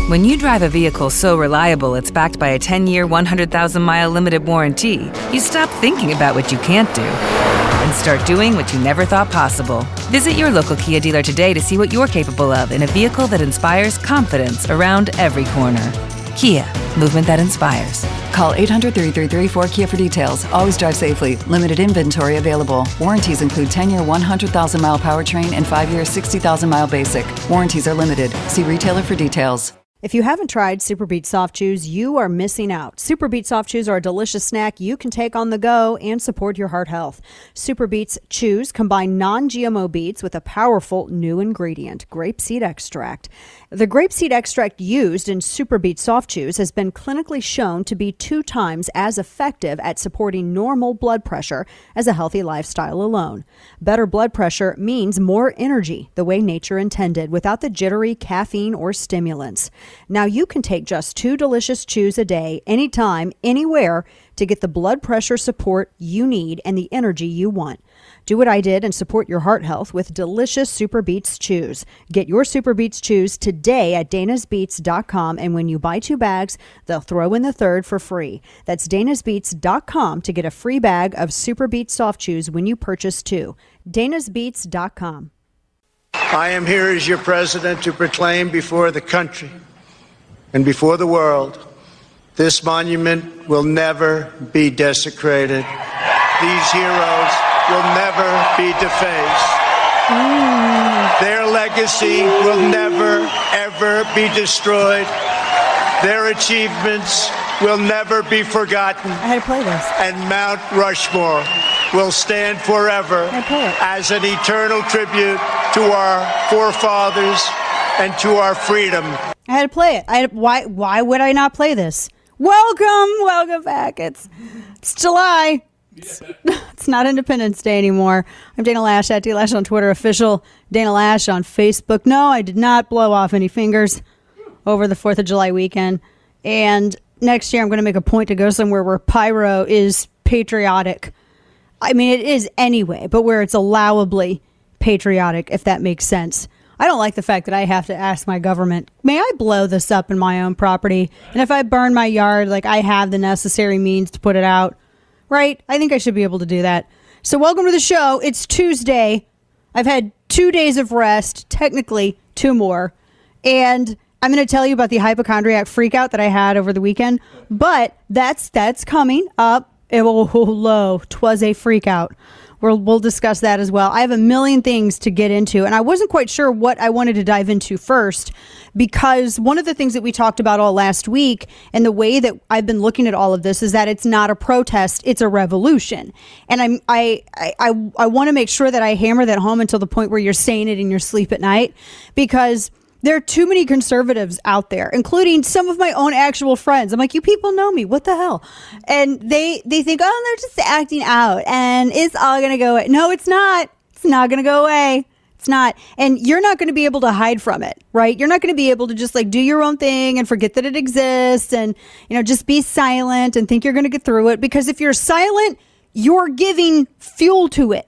When you drive a vehicle so reliable it's backed by a 10-year, 100,000-mile limited warranty, you stop thinking about what you can't do and start doing what you never thought possible. Visit your local Kia dealer today to see what you're capable of in a vehicle that inspires confidence around every corner. Kia, movement that inspires. Call 800-333-4KIA for details. Always drive safely. Limited inventory available. Warranties include 10-year 100,000-mile powertrain and 5-year 60,000-mile basic. Warranties are limited. See retailer for details. If you haven't tried Super Beet Soft Chews, you are missing out. Super Beet Soft Chews are a delicious snack you can take on the go and support your heart health. Super Beets Chews combine non-GMO beets with a powerful new ingredient, grapeseed extract. The grapeseed extract used in Super Beet Soft Chews has been clinically shown to be 2 times as effective at supporting normal blood pressure as a healthy lifestyle alone. Better blood pressure means more energy, the way nature intended, without the jittery caffeine or stimulants. Now you can take just 2 delicious chews a day, anytime, anywhere, to get the blood pressure support you need and the energy you want. Do what I did and support your heart health with delicious Super Beets Chews. Get your Super Beets Chews today at danasbeats.com, and when you buy 2 bags, they'll throw in the third for free. That's danasbeats.com to get a free bag of Super Beets Soft Chews when you purchase 2. danasbeats.com. I am here as your president to proclaim before the country and before the world, this monument will never be desecrated. These heroes will never be defaced. Their legacy will never, ever be destroyed. Their achievements will never be forgotten. I had to play this. And Mount Rushmore will stand forever as an eternal tribute to our forefathers and to our freedom. I had to play it. Why would I not play this? Welcome back. It's July. It's not Independence Day anymore. I'm Dana Lash at D Lash on Twitter, official Dana Lash on Facebook. No, I did not blow off any fingers over the 4th of July weekend. And next year I'm going to make a point to go somewhere where pyro is patriotic. I mean, it is anyway, but where it's allowably patriotic, if that makes sense. I don't like the fact that I have to ask my government, may I blow this up in my own property? And if I burn my yard, like, I have the necessary means to put it out, right? I think I should be able to do that. So welcome to the show. It's Tuesday. I've had 2 days of rest, technically 2 more. And I'm going to tell you about the hypochondriac freakout that I had over the weekend. But that's coming up. Low. 'Twas a freakout. We'll discuss that as well. I have a million things to get into, and I wasn't quite sure what I wanted to dive into first, because one of the things that we talked about all last week and the way that I've been looking at all of this is that it's not a protest, it's a revolution. And I want to make sure that I hammer that home until the point where you're saying it in your sleep at night, because there are too many conservatives out there, including some of my own actual friends. I'm like, you people know me. What the hell? And they think, oh, they're just acting out and it's all going to go away. No, it's not. It's not going to go away. It's not. And you're not going to be able to hide from it, right? You're not going to be able to just like do your own thing and forget that it exists and, you know, just be silent and think you're going to get through it. Because if you're silent, you're giving fuel to it.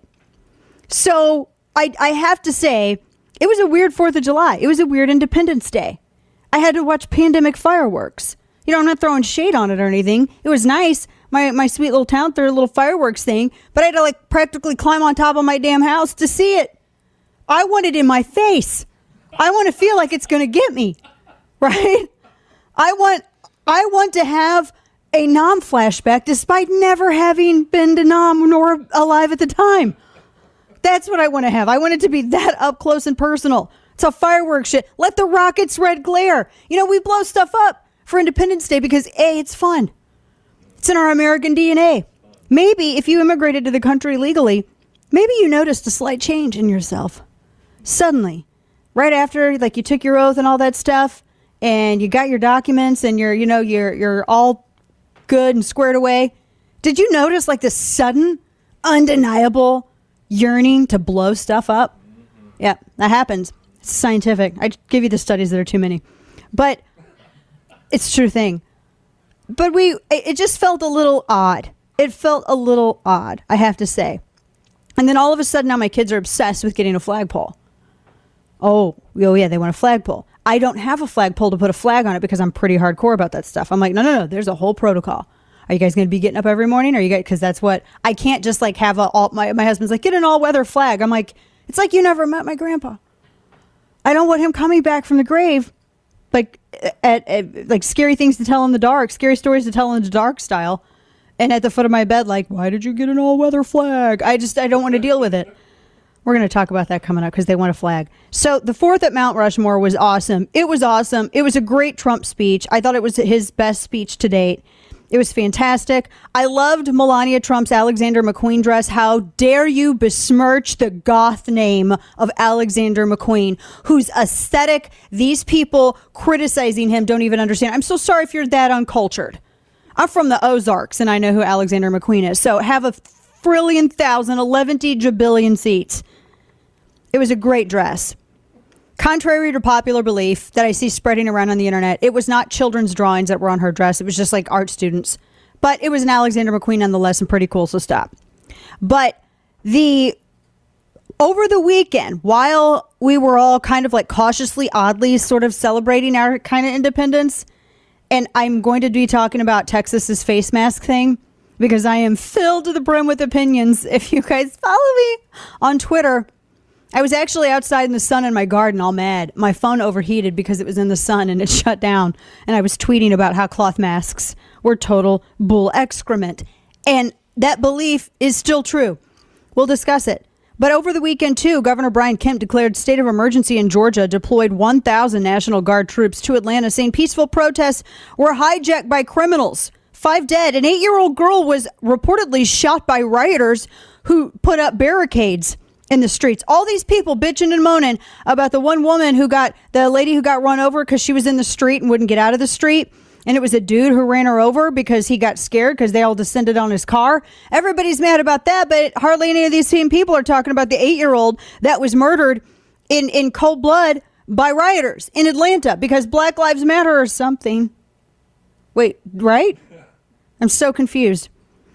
So I have to say, it was a weird 4th of July. It was a weird Independence Day. I had to watch pandemic fireworks. You know, I'm not throwing shade on it or anything. It was nice. My sweet little town threw a little fireworks thing, but I had to like practically climb on top of my damn house to see it. I want it in my face. I want to feel like it's going to get me, right? I want to have a Nam flashback despite never having been to Nam nor alive at the time. That's what I want to have. I want it to be that up close and personal. It's a fireworks shit. Let the rockets red glare. You know, we blow stuff up for Independence Day because A, it's fun. It's in our American DNA. Maybe if you immigrated to the country legally, maybe you noticed a slight change in yourself. Suddenly, right after, like, you took your oath and all that stuff, and you got your documents, and you're all good and squared away. Did you notice like this sudden, undeniable yearning to blow stuff up? Yeah, that happens. It's scientific. I give you the studies that are too many, but it's a true thing. But it just felt a little odd. It felt a little odd, I have to say. And then all of a sudden now my kids are obsessed with getting a flagpole. Oh yeah, they want a flagpole. I don't have a flagpole to put a flag on it because I'm pretty hardcore about that stuff. I'm like, no. There's a whole protocol. Are you guys going to be getting up every morning? Are you guys? Because that's what I can't just like have my husband's like, get an all weather flag. I'm like, it's like you never met my grandpa. I don't want him coming back from the grave, like at like scary things to tell in the dark, scary stories to tell in the dark style, and at the foot of my bed, like, why did you get an all weather flag? I don't want to deal with it. We're going to talk about that coming up because they want a flag. So the 4th at Mount Rushmore was awesome. It was awesome. It was a great Trump speech. I thought it was his best speech to date. It was fantastic. I loved Melania Trump's Alexander McQueen dress. How dare you besmirch the goth name of Alexander McQueen, whose aesthetic these people criticizing him don't even understand. I'm so sorry if you're that uncultured. I'm from the Ozarks and I know who Alexander McQueen is. So have a trillion, thousand, 11 jabillion seats. It was a great dress. Contrary to popular belief that I see spreading around on the internet, it was not children's drawings that were on her dress. It was just like art students. But it was an Alexander McQueen nonetheless and pretty cool, so stop. But over the weekend, while we were all kind of like cautiously, oddly sort of celebrating our kind of independence, and I'm going to be talking about Texas's face mask thing, because I am filled to the brim with opinions. If you guys follow me on Twitter, I was actually outside in the sun in my garden all mad. My phone overheated because it was in the sun and it shut down. And I was tweeting about how cloth masks were total bull excrement. And that belief is still true. We'll discuss it. But over the weekend, too, Governor Brian Kemp declared state of emergency in Georgia, deployed 1,000 National Guard troops to Atlanta, saying peaceful protests were hijacked by criminals. 5 dead. An 8-year-old girl was reportedly shot by rioters who put up barricades in the streets. All these people bitching and moaning about the one woman the lady who got run over because she was in the street and wouldn't get out of the street. And it was a dude who ran her over because he got scared because they all descended on his car. Everybody's mad about that, but hardly any of these same people are talking about the 8-year-old that was murdered in cold blood by rioters in Atlanta because Black Lives Matter or something. Wait, right? I'm so confused.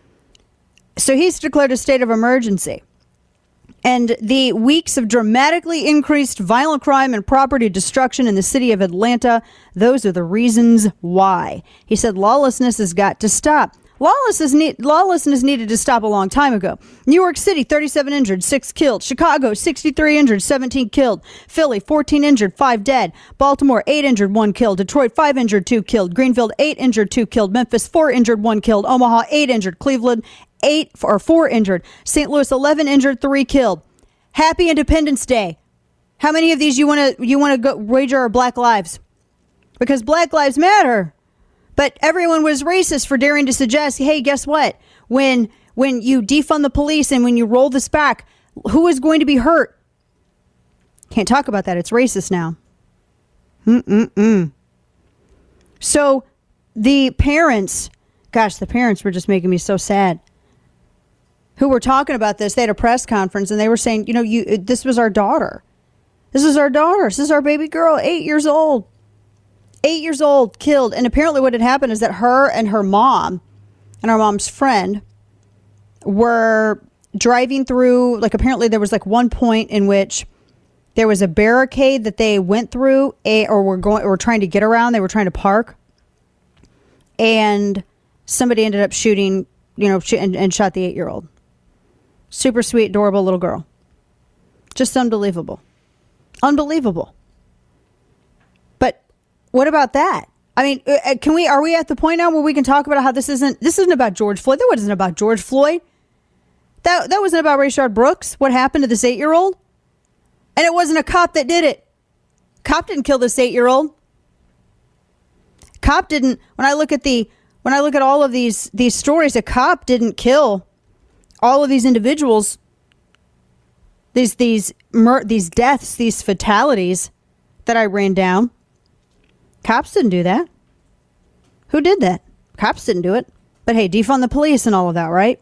So he's declared a state of emergency. And the weeks of dramatically increased violent crime and property destruction in the city of Atlanta, those are the reasons why. He said lawlessness has got to stop. Lawlessness needed to stop a long time ago. New York City, 37 injured, 6 killed. Chicago, 63 injured, 17 killed. Philly, 14 injured, 5 dead. Baltimore, 8 injured, 1 killed. Detroit, 5 injured, 2 killed. Greenfield, 8 injured, 2 killed. Memphis, 4 injured, 1 killed. Omaha, 8 injured. Cleveland, 4 injured. St. Louis, 11 injured, 3 killed. Happy Independence Day. How many of these you want to go wager are Black lives? Because Black Lives Matter. But everyone was racist for daring to suggest, hey, guess what? When you defund the police and when you roll this back, who is going to be hurt? Can't talk about that. It's racist now. So the parents were just making me so sad. Who were talking about this? They had a press conference and they were saying, this was our daughter. This is our daughter. This is our baby girl, 8 years old. 8 years old, killed. And apparently what had happened is that her and her mom and her mom's friend were driving through, like apparently there was like one point in which there was a barricade that they went through or were trying to get around. They were trying to park. And somebody ended up shooting, and shot the 8-year-old. Super sweet, adorable little girl. Just unbelievable. Unbelievable. But what about that? I mean, are we at the point now where we can talk about how this isn't about George Floyd? That wasn't about George Floyd. That wasn't about Rayshard Brooks. What happened to this 8-year-old? And it wasn't a cop that did it. Cop didn't kill this 8-year-old. Cop didn't. When I look at all of these stories, a cop didn't kill all of these individuals. These deaths, these fatalities that I ran down. Cops didn't do that. Who did that? Cops didn't do it. But hey, defund the police and all of that, right?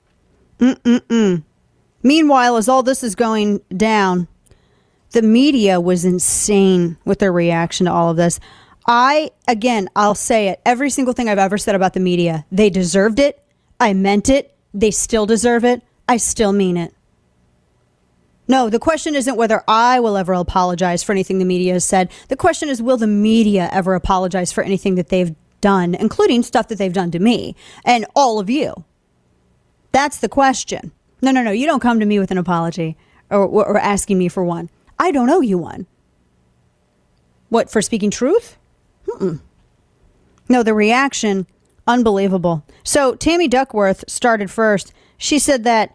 Meanwhile, as all this is going down, the media was insane with their reaction to all of this. I'll say it. Every single thing I've ever said about the media, they deserved it. I meant it. They still deserve it. I still mean it. No, the question isn't whether I will ever apologize for anything the media has said. The question is, will the media ever apologize for anything that they've done, including stuff that they've done to me and all of you? That's the question. No. You don't come to me with an apology or asking me for one. I don't owe you one. What, for speaking truth? No, the reaction, unbelievable. So Tammy Duckworth started first. She said that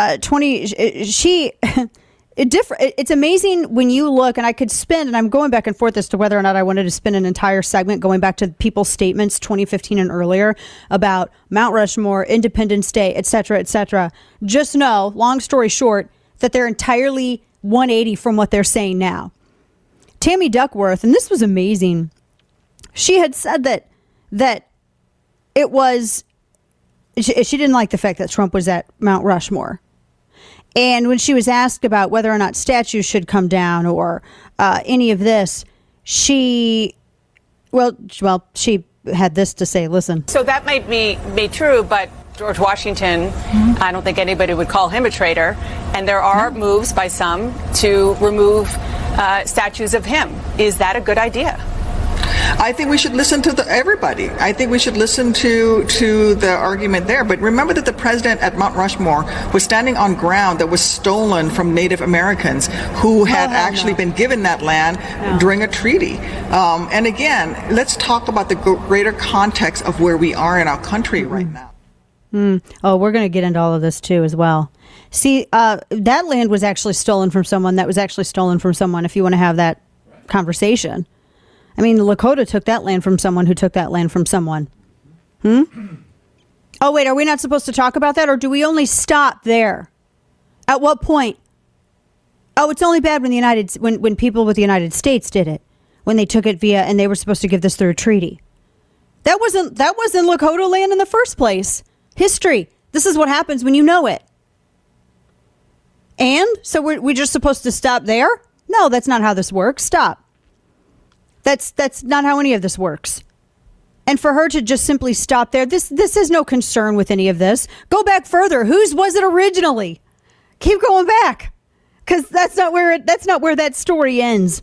it's amazing when you look, and I could spend, and I'm going back and forth as to whether or not I wanted to spend an entire segment going back to people's statements 2015 and earlier about Mount Rushmore, Independence Day, et cetera, Just know, long story short, that they're entirely 180 from what they're saying now. Tammy Duckworth, and this was amazing, she had said that it was, she didn't like the fact that Trump was at Mount Rushmore. And when she was asked about whether or not statues should come down or any of this, she had this to say. Listen. So that might be true, but George Washington, I don't think anybody would call him a traitor. And there are moves by some to remove statues of him. Is that a good idea? I think we should listen to everybody. I think we should listen to the argument there. But remember that the president at Mount Rushmore was standing on ground that was stolen from Native Americans who had actually been given that land during a treaty. And again, let's talk about the greater context of where we are in our country right now. Oh, we're going to get into all of this too as well. See, that land was actually stolen from someone that was actually stolen from someone, if you want to have that conversation. I mean, Lakota took that land from someone who took that land from someone. Oh, wait, are we not supposed to talk about that? Or do we only stop there? At what point? Oh, it's only bad when people with the United States did it, when they took it via, and they were supposed to give this through a treaty. That wasn't Lakota land in the first place. History. This is what happens when you know it. And so we're just supposed to stop there? No, that's not how this works. Stop. That's not how any of this works. And for her to just simply stop there, this has no concern with any of this. Go back further. Whose was it originally? Keep going back, because that's not where that story ends.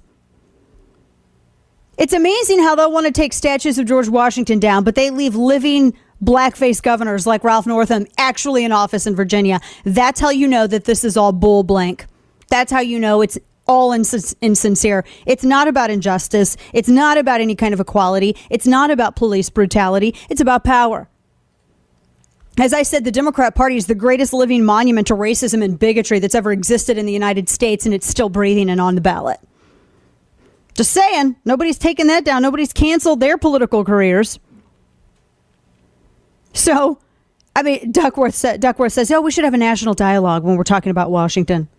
It's amazing how they'll want to take statues of George Washington down, but they leave living blackface governors like Ralph Northam actually in office in Virginia. That's how you know that this is all bull blank. That's how you know it's all insincere. It's not about injustice. It's not about any kind of equality. It's not about police brutality. It's about power. As I said, the Democrat Party is the greatest living monument to racism and bigotry that's ever existed in the United States, and it's still breathing and on the ballot. Just saying, nobody's taken that down. Nobody's canceled their political careers. So, I mean, Duckworth says, oh, we should have a national dialogue when we're talking about Washington.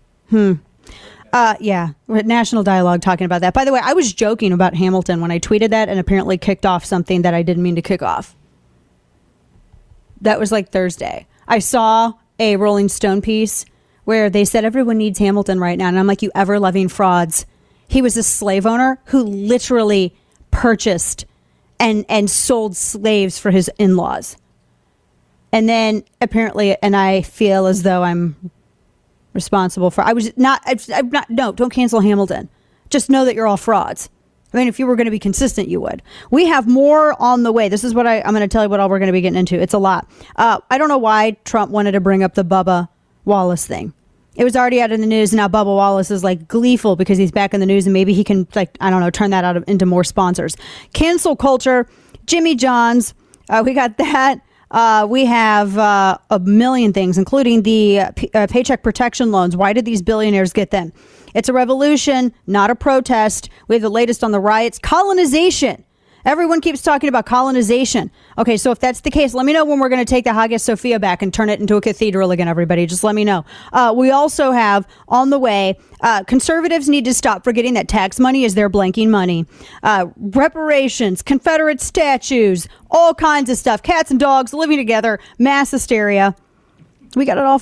Yeah, national dialogue talking about that. By the way, I was joking about Hamilton when I tweeted that and apparently kicked off something that I didn't mean to kick off. That was like Thursday. I saw a Rolling Stone piece where they said everyone needs Hamilton right now. And I'm like, you ever-loving frauds. He was a slave owner who literally purchased and sold slaves for his in-laws. And then apparently, and I feel as though I'm responsible for, I'm not, no, don't cancel Hamilton. Just know that you're all frauds. I mean, if you were going to be consistent, you would. We have more on the way. This is what I'm going to tell you what all we're going to be getting into. It's a lot. I don't know why Trump wanted to bring up the Bubba Wallace thing. It was already out in the news, and now Bubba Wallace is like gleeful because he's back in the news, and maybe he can, like, I don't know, turn that into more sponsors. Cancel culture, Jimmy John's, we got that. We have a million things, including the paycheck protection loans. Why did these billionaires get them? It's a revolution, not a protest. We have the latest on the riots. Colonization. Everyone keeps talking about colonization. Okay, so if that's the case, let me know when we're going to take the Hagia Sophia back and turn it into a cathedral again, everybody. Just let me know. We also have on the way, conservatives need to stop forgetting that tax money is their blanking money. Reparations, Confederate statues, all kinds of stuff. Cats and dogs living together, mass hysteria. We got it all for you.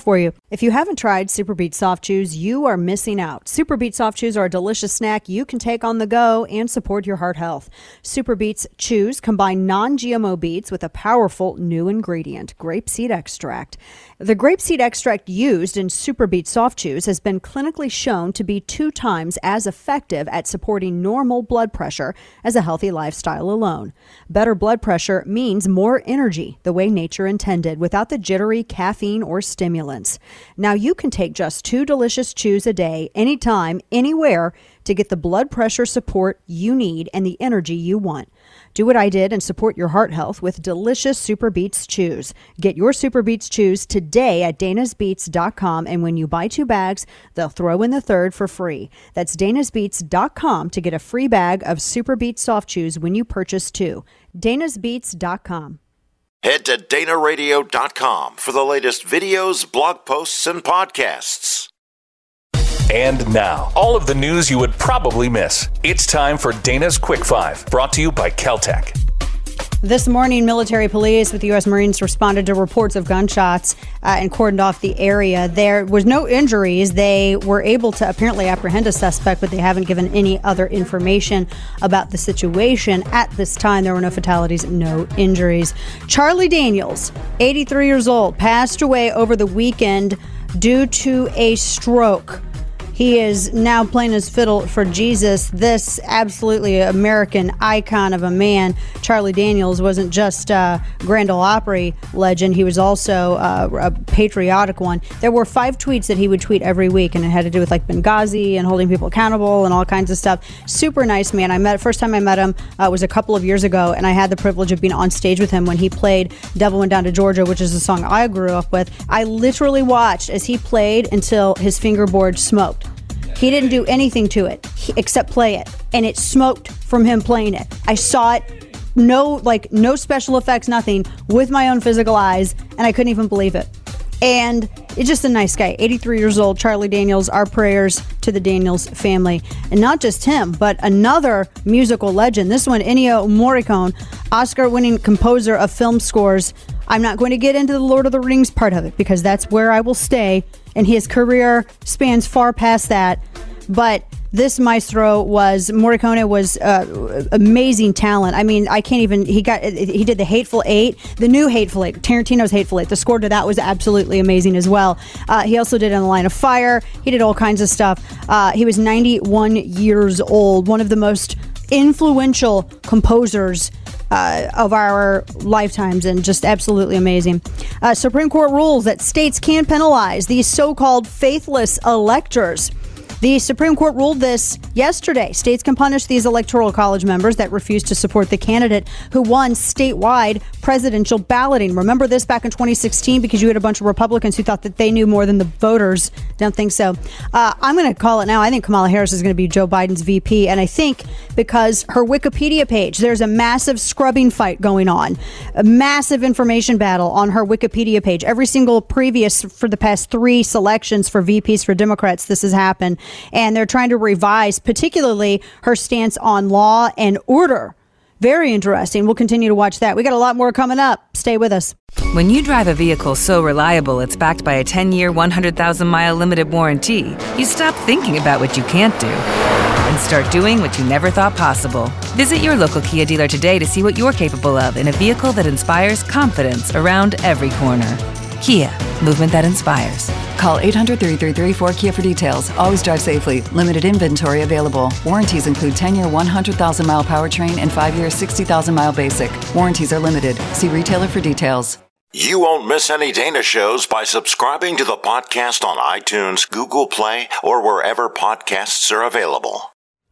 If you haven't tried Super Beets Soft Chews, you are missing out. Super Beets Soft Chews are a delicious snack you can take on the go and support your heart health. Super Beets Chews combine non-GMO beets with a powerful new ingredient, grapeseed extract. The grapeseed extract used in Super Beets Soft Chews has been clinically shown to be 2 times as effective at supporting normal blood pressure as a healthy lifestyle alone. Better blood pressure means more energy, the way nature intended, without the jittery caffeine or stimulants. Now you can take just 2 delicious chews a day, anytime, anywhere, to get the blood pressure support you need and the energy you want. Do what I did and support your heart health with delicious Super Beets Chews. Get your Super Beets Chews today at danasbeets.com, and when you buy 2 bags, they'll throw in the 3rd for free. That's danasbeets.com to get a free bag of Super Beets Soft Chews when you purchase 2. danasbeets.com. Head to danaradio.com for the latest videos, blog posts, and podcasts. And now, all of the news you would probably miss. It's time for Dana's Quick 5, brought to you by Keltec. This morning, military police with the U.S. Marines responded to reports of gunshots and cordoned off the area. There was no injuries. They were able to apparently apprehend a suspect, but they haven't given any other information about the situation. At this time, there were no fatalities, no injuries. Charlie Daniels, 83 years old, passed away over the weekend due to a stroke. He is now playing his fiddle for Jesus. This absolutely American icon of a man, Charlie Daniels, wasn't just a Grand Ole Opry legend. He was also a patriotic one. There were 5 tweets that he would tweet every week, and it had to do with like Benghazi and holding people accountable and all kinds of stuff. Super nice man. First time I met him was a couple of years ago, and I had the privilege of being on stage with him when he played Devil Went Down to Georgia, which is a song I grew up with. I literally watched as he played until his fingerboard smoked. He didn't do anything to it except play it, and it smoked from him playing it. I saw it, no special effects, nothing, with my own physical eyes, and I couldn't even believe it. And it's just a nice guy, 83 years old, Charlie Daniels. Our prayers to the Daniels family. And not just him, but another musical legend. This one, Ennio Morricone, Oscar-winning composer of film scores. I'm not going to get into the Lord of the Rings part of it because that's where I will stay, and his career spans far past that. But this maestro Morricone was amazing talent. I mean, I can't even, he did the Hateful Eight, the new Hateful Eight, Tarantino's Hateful Eight. The score to that was absolutely amazing as well. He also did In the Line of Fire. He did all kinds of stuff. He was 91 years old, one of the most influential composers of our lifetimes, and just absolutely amazing. Supreme Court rules that states can penalize these so-called faithless electors. The Supreme Court ruled this yesterday. States can punish these electoral college members that refuse to support the candidate who won statewide presidential balloting. Remember this back in 2016 because you had a bunch of Republicans who thought that they knew more than the voters. Don't think so. I'm going to call it now. I think Kamala Harris is going to be Joe Biden's VP. And I think because her Wikipedia page, there's a massive scrubbing fight going on, a massive information battle on her Wikipedia page. Every single previous for the past 3 selections for VPs for Democrats, this has happened. And they're trying to revise, particularly her stance on law and order. Very interesting. We'll continue to watch that. We got a lot more coming up. Stay with us. When you drive a vehicle so reliable it's backed by a 10-year, 100,000-mile limited warranty, you stop thinking about what you can't do and start doing what you never thought possible. Visit your local Kia dealer today to see what you're capable of in a vehicle that inspires confidence around every corner. Kia, movement that inspires. Call 800-333-4KIA for details. Always drive safely. Limited inventory available. Warranties include 10-year 100,000-mile powertrain and 5-year 60,000-mile basic. Warranties are limited. See retailer for details. You won't miss any Dana shows by subscribing to the podcast on iTunes, Google Play, or wherever podcasts are available.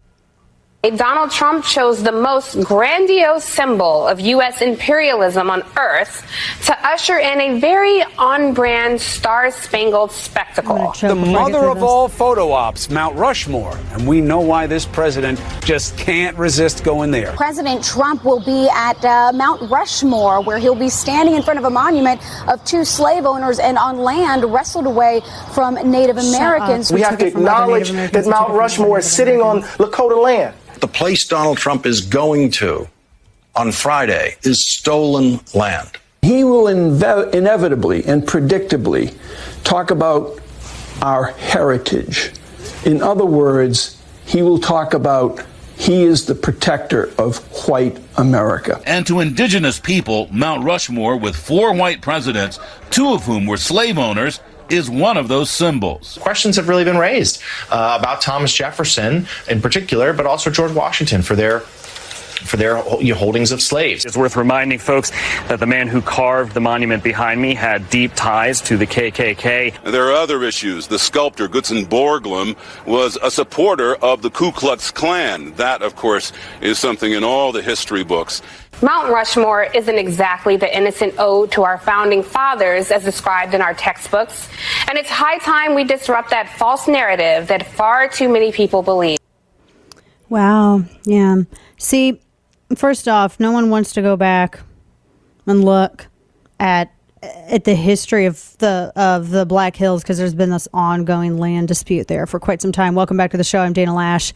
Donald Trump chose the most grandiose symbol of U.S. imperialism on Earth to usher in a very on-brand, star-spangled spectacle. The mother of all photo ops, Mount Rushmore. And we know why this president just can't resist going there. President Trump will be at Mount Rushmore, where he'll be standing in front of a monument of 2 slave owners and on land wrestled away from Native Americans. We have to acknowledge that Mount Rushmore is sitting on Lakota land. The place Donald Trump is going to on Friday is stolen land. he will inevitably and predictably talk about our heritage. In other words, he will talk about he is the protector of white America. And to indigenous people, Mount Rushmore, with 4 white presidents, 2 of whom were slave owners, is one of those symbols. Questions have really been raised about Thomas Jefferson in particular, but also George Washington for their holdings of slaves. It's worth reminding folks that the man who carved the monument behind me had deep ties to the KKK. There are other issues. The sculptor Gutzon Borglum was a supporter of the Ku Klux Klan. That, of course, is something in all the history books. Mount Rushmore isn't exactly the innocent ode to our founding fathers as described in our textbooks, and it's high time we disrupt that false narrative that far too many people believe. Wow. Yeah. See, first off, no one wants to go back and look at the history of the Black Hills because there's been this ongoing land dispute there for quite some time. Welcome back to the show. I'm Dana Lash.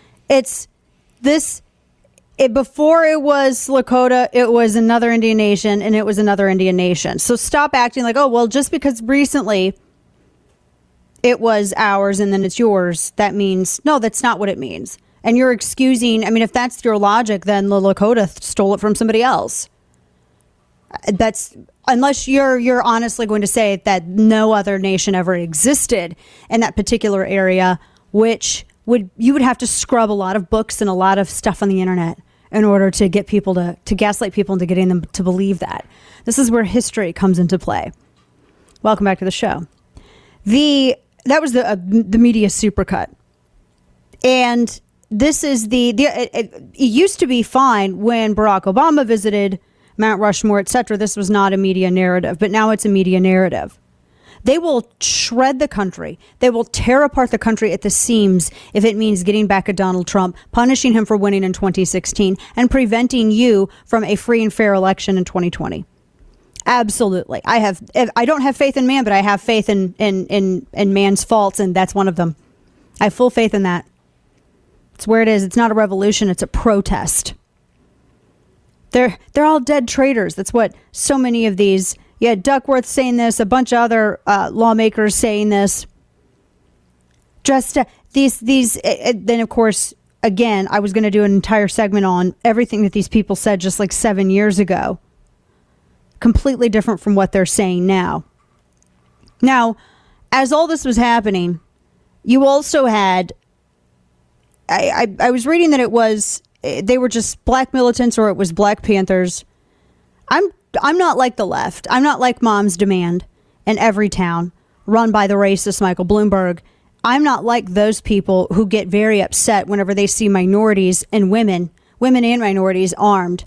Before it was Lakota, it was another Indian nation, and it was another Indian nation. So stop acting like, oh, well, just because recently it was ours and then it's yours, that means, no, that's not what it means. And you're excusing, I mean, if that's your logic, then the Lakota stole it from somebody else. That's, unless you're honestly going to say that no other nation ever existed in that particular area, which you would have to scrub a lot of books and a lot of stuff on the internet in order to get people to gaslight people into getting them to believe that. This is where history comes into play. Welcome back to the show. That was the media supercut. And this is it used to be fine when Barack Obama visited Mount Rushmore, etc. This was not a media narrative, but now it's a media narrative. They will shred the country. They will tear apart the country at the seams if it means getting back at Donald Trump, punishing him for winning in 2016, and preventing you from a free and fair election in 2020. Absolutely. I don't have faith in man, but I have faith in man's faults, and that's one of them. I have full faith in that. It's where it is. It's not a revolution. It's a protest. They're all dead traitors. That's what so many of these. Yeah, Duckworth saying this, a bunch of other lawmakers saying this. Just then, of course, again, I was going to do an entire segment on everything that these people said just like 7 years ago. Completely different from what they're saying now. Now, as all this was happening, you also had, I was reading that they were just black militants or it was Black Panthers. I'm not like the left. I'm not like Mom's Demand in every town run by the racist Michael Bloomberg. I'm not like those people who get very upset whenever they see minorities and women and minorities armed.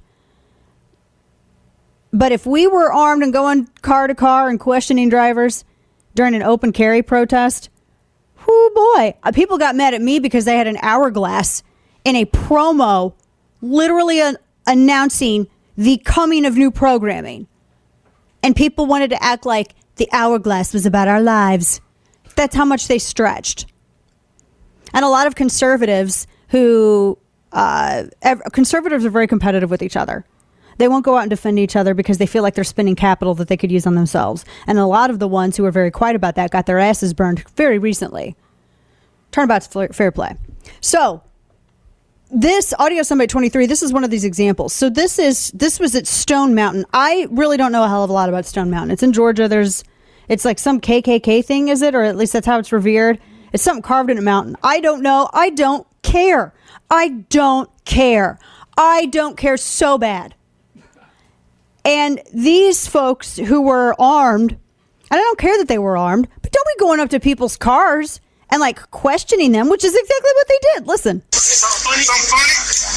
But if we were armed and going car to car and questioning drivers during an open carry protest, whoo boy, people got mad at me because they had an hourglass in a promo literally announcing the coming of new programming. And people wanted to act like the hourglass was about our lives. That's how much they stretched. And a lot of conservatives conservatives are very competitive with each other. They won't go out and defend each other because they feel like they're spending capital that they could use on themselves. And a lot of the ones who are very quiet about that got their asses burned very recently. Turnabout's fair play. So, this Audio Summit 23, this is one of these examples. So this was at Stone Mountain. I really don't know a hell of a lot about Stone Mountain. It's in Georgia. It's like some KKK thing, is it? Or at least that's how it's revered. It's something carved in a mountain. I don't know. I don't care. I don't care. I don't care so bad. And these folks who were armed, and I don't care that they were armed, but don't be going up to people's cars and like questioning them, which is exactly what they did. Listen. Something funny.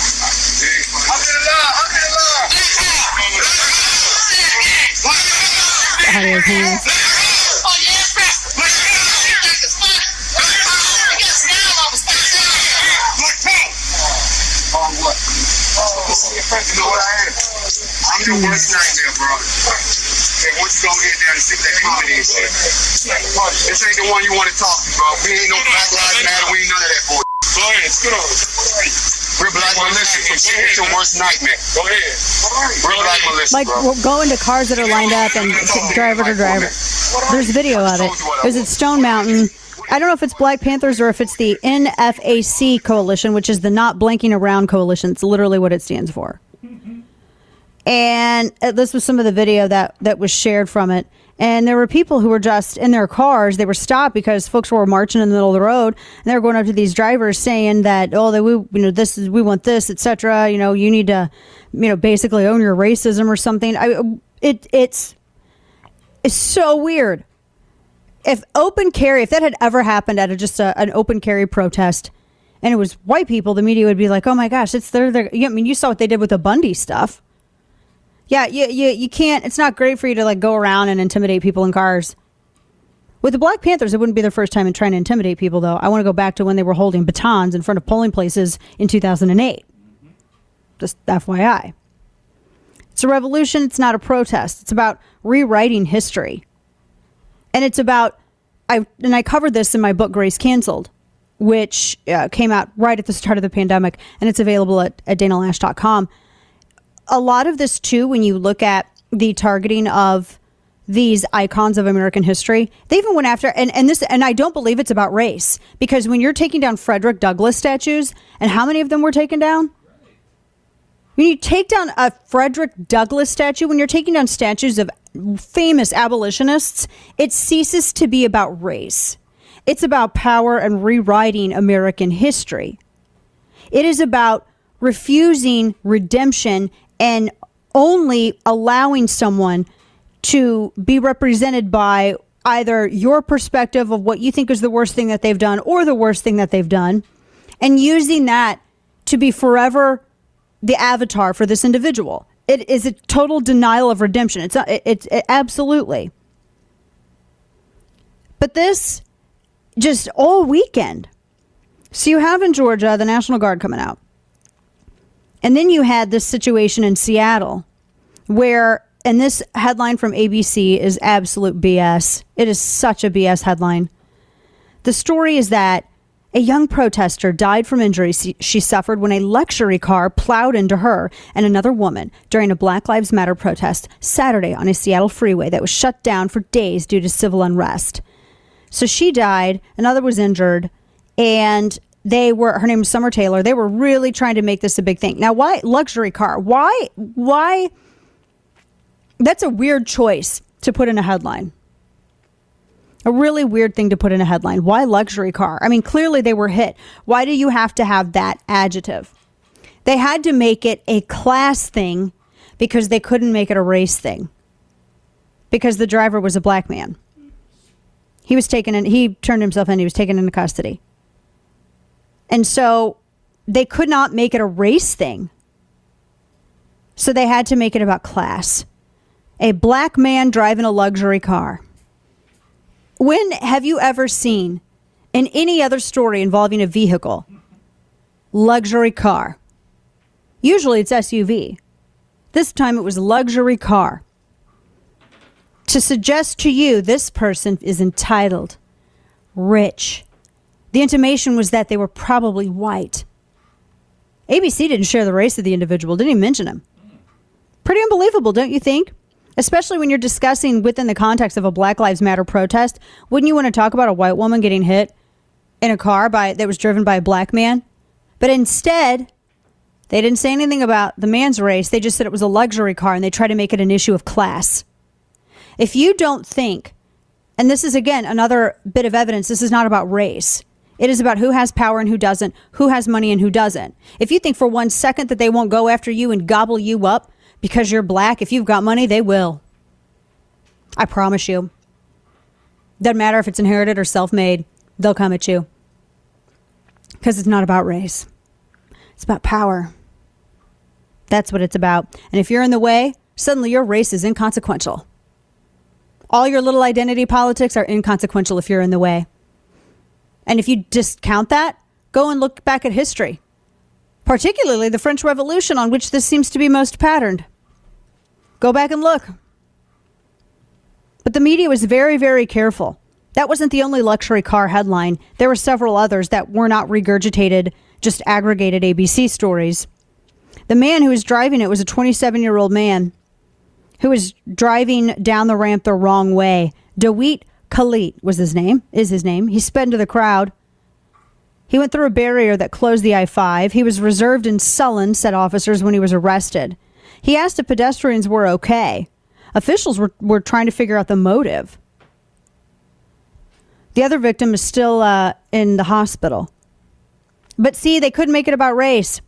You know what I am? I'm your worst nightmare, bro. Hey, once you go here down and sit that comedy and shit. This ain't the one you want to talk to, bro. We ain't no Black Lives Matter. We ain't none of that bullshit. Go ahead, let's get on. Real black militia. It's your worst nightmare. Go ahead. Real black militia, Like, bro. we'll go into cars that are lined up and driver to driver. There's video of it. It was at Stone Mountain. I don't know if it's Black Panthers or if it's the NFAC coalition, which is the Not Blinking Around coalition. It's literally what it stands for. And this was some of the video that was shared from it. And there were people who were just in their cars. They were stopped because folks were marching in the middle of the road, and they were going up to these drivers saying that, we want this, etc. You need to, basically own your racism or something. It's so weird. If that had ever happened at an open carry protest, and it was white people, the media would be like, "Oh my gosh, it's their." You saw what they did with the Bundy stuff. Yeah, you can't. It's not great for you to like go around and intimidate people in cars. With the Black Panthers, it wouldn't be their first time in trying to intimidate people, though. I want to go back to when they were holding batons in front of polling places in 2008. Just FYI. It's a revolution. It's not a protest. It's about rewriting history. And it's about, I covered this in my book, Grace Canceled, which came out right at the start of the pandemic, and it's available at danalash.com. A lot of this, too, when you look at the targeting of these icons of American history, they even went after, and I don't believe it's about race, because when you're taking down Frederick Douglass statues, and how many of them were taken down? When you take down a Frederick Douglass statue, when you're taking down statues of famous abolitionists, it ceases to be about race. It's about power and rewriting American history. It is about refusing redemption and only allowing someone to be represented by either your perspective of what you think is the worst thing that they've done or the worst thing that they've done, and using that to be forever the avatar for this individual. It is a total denial of redemption. It's absolutely. But this just all weekend. So you have in Georgia the National Guard coming out. And then you had this situation in Seattle where, and this headline from ABC is absolute BS. It is such a BS headline. The story is that a young protester died from injuries she suffered when a luxury car plowed into her and another woman during a Black Lives Matter protest Saturday on a Seattle freeway that was shut down for days due to civil unrest. So she died, another was injured, and her name was Summer Taylor. They were really trying to make this a big thing. Now, why luxury car? Why? That's a weird choice to put in a headline. A really weird thing to put in a headline. Why luxury car? I mean, clearly they were hit. Why do you have to have that adjective? They had to make it a class thing because they couldn't make it a race thing. Because the driver was a black man. He turned himself in. He was taken into custody. And so they could not make it a race thing. So they had to make it about class. A black man driving a luxury car. When have you ever seen in any other story involving a vehicle, luxury car? Usually it's SUV. This time it was luxury car. To suggest to you this person is entitled, rich. The intimation was that they were probably white. ABC didn't share the race of the individual, didn't even mention him. Pretty unbelievable, don't you think? Especially when you're discussing within the context of a Black Lives Matter protest. Wouldn't you want to talk about a white woman getting hit in a car that was driven by a black man? But instead, they didn't say anything about the man's race. They just said it was a luxury car, and they tried to make it an issue of class. If you don't think, and this is, again, another bit of evidence, this is not about race. It is about who has power and who doesn't, who has money and who doesn't. If you think for 1 second that they won't go after you and gobble you up because you're black, if you've got money, they will. I promise you. Doesn't matter if it's inherited or self-made, they'll come at you. Because it's not about race. It's about power. That's what it's about. And if you're in the way, suddenly your race is inconsequential. All your little identity politics are inconsequential if you're in the way. And if you discount that, go and look back at history. Particularly the French Revolution, on which this seems to be most patterned. Go back and look. But the media was very, very careful. That wasn't the only luxury car headline. There were several others that were not regurgitated just aggregated ABC stories. The man who was driving it was a 27-year-old man who was driving down the ramp the wrong way. Dawit Khalid is his name. He sped into the crowd. He went through a barrier that closed the I-5. He was reserved and sullen, said officers, when he was arrested. He asked if pedestrians were okay. Officials were trying to figure out the motive. The other victim is still in the hospital. But see, they couldn't make it about race.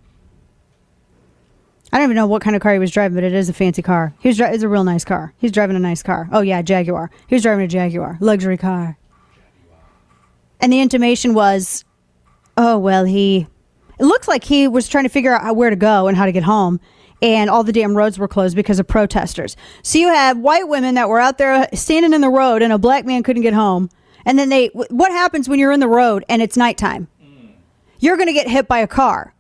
I don't even know what kind of car he was driving, but it is a fancy car. It's a real nice car. He's driving a nice car. Oh, yeah, Jaguar. He was driving a Jaguar. Luxury car. And the intimation was, it looks like he was trying to figure out where to go and how to get home. And all the damn roads were closed because of protesters. So you have white women that were out there standing in the road and a black man couldn't get home. And then what happens when you're in the road and it's nighttime? You're going to get hit by a car.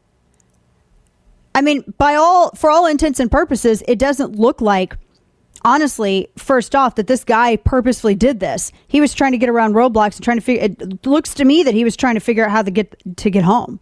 I mean, for all intents and purposes, it doesn't look like, honestly, first off, that this guy purposefully did this. He was trying to get around roadblocks and trying to figure. It looks to me that he was trying to figure out how to get home,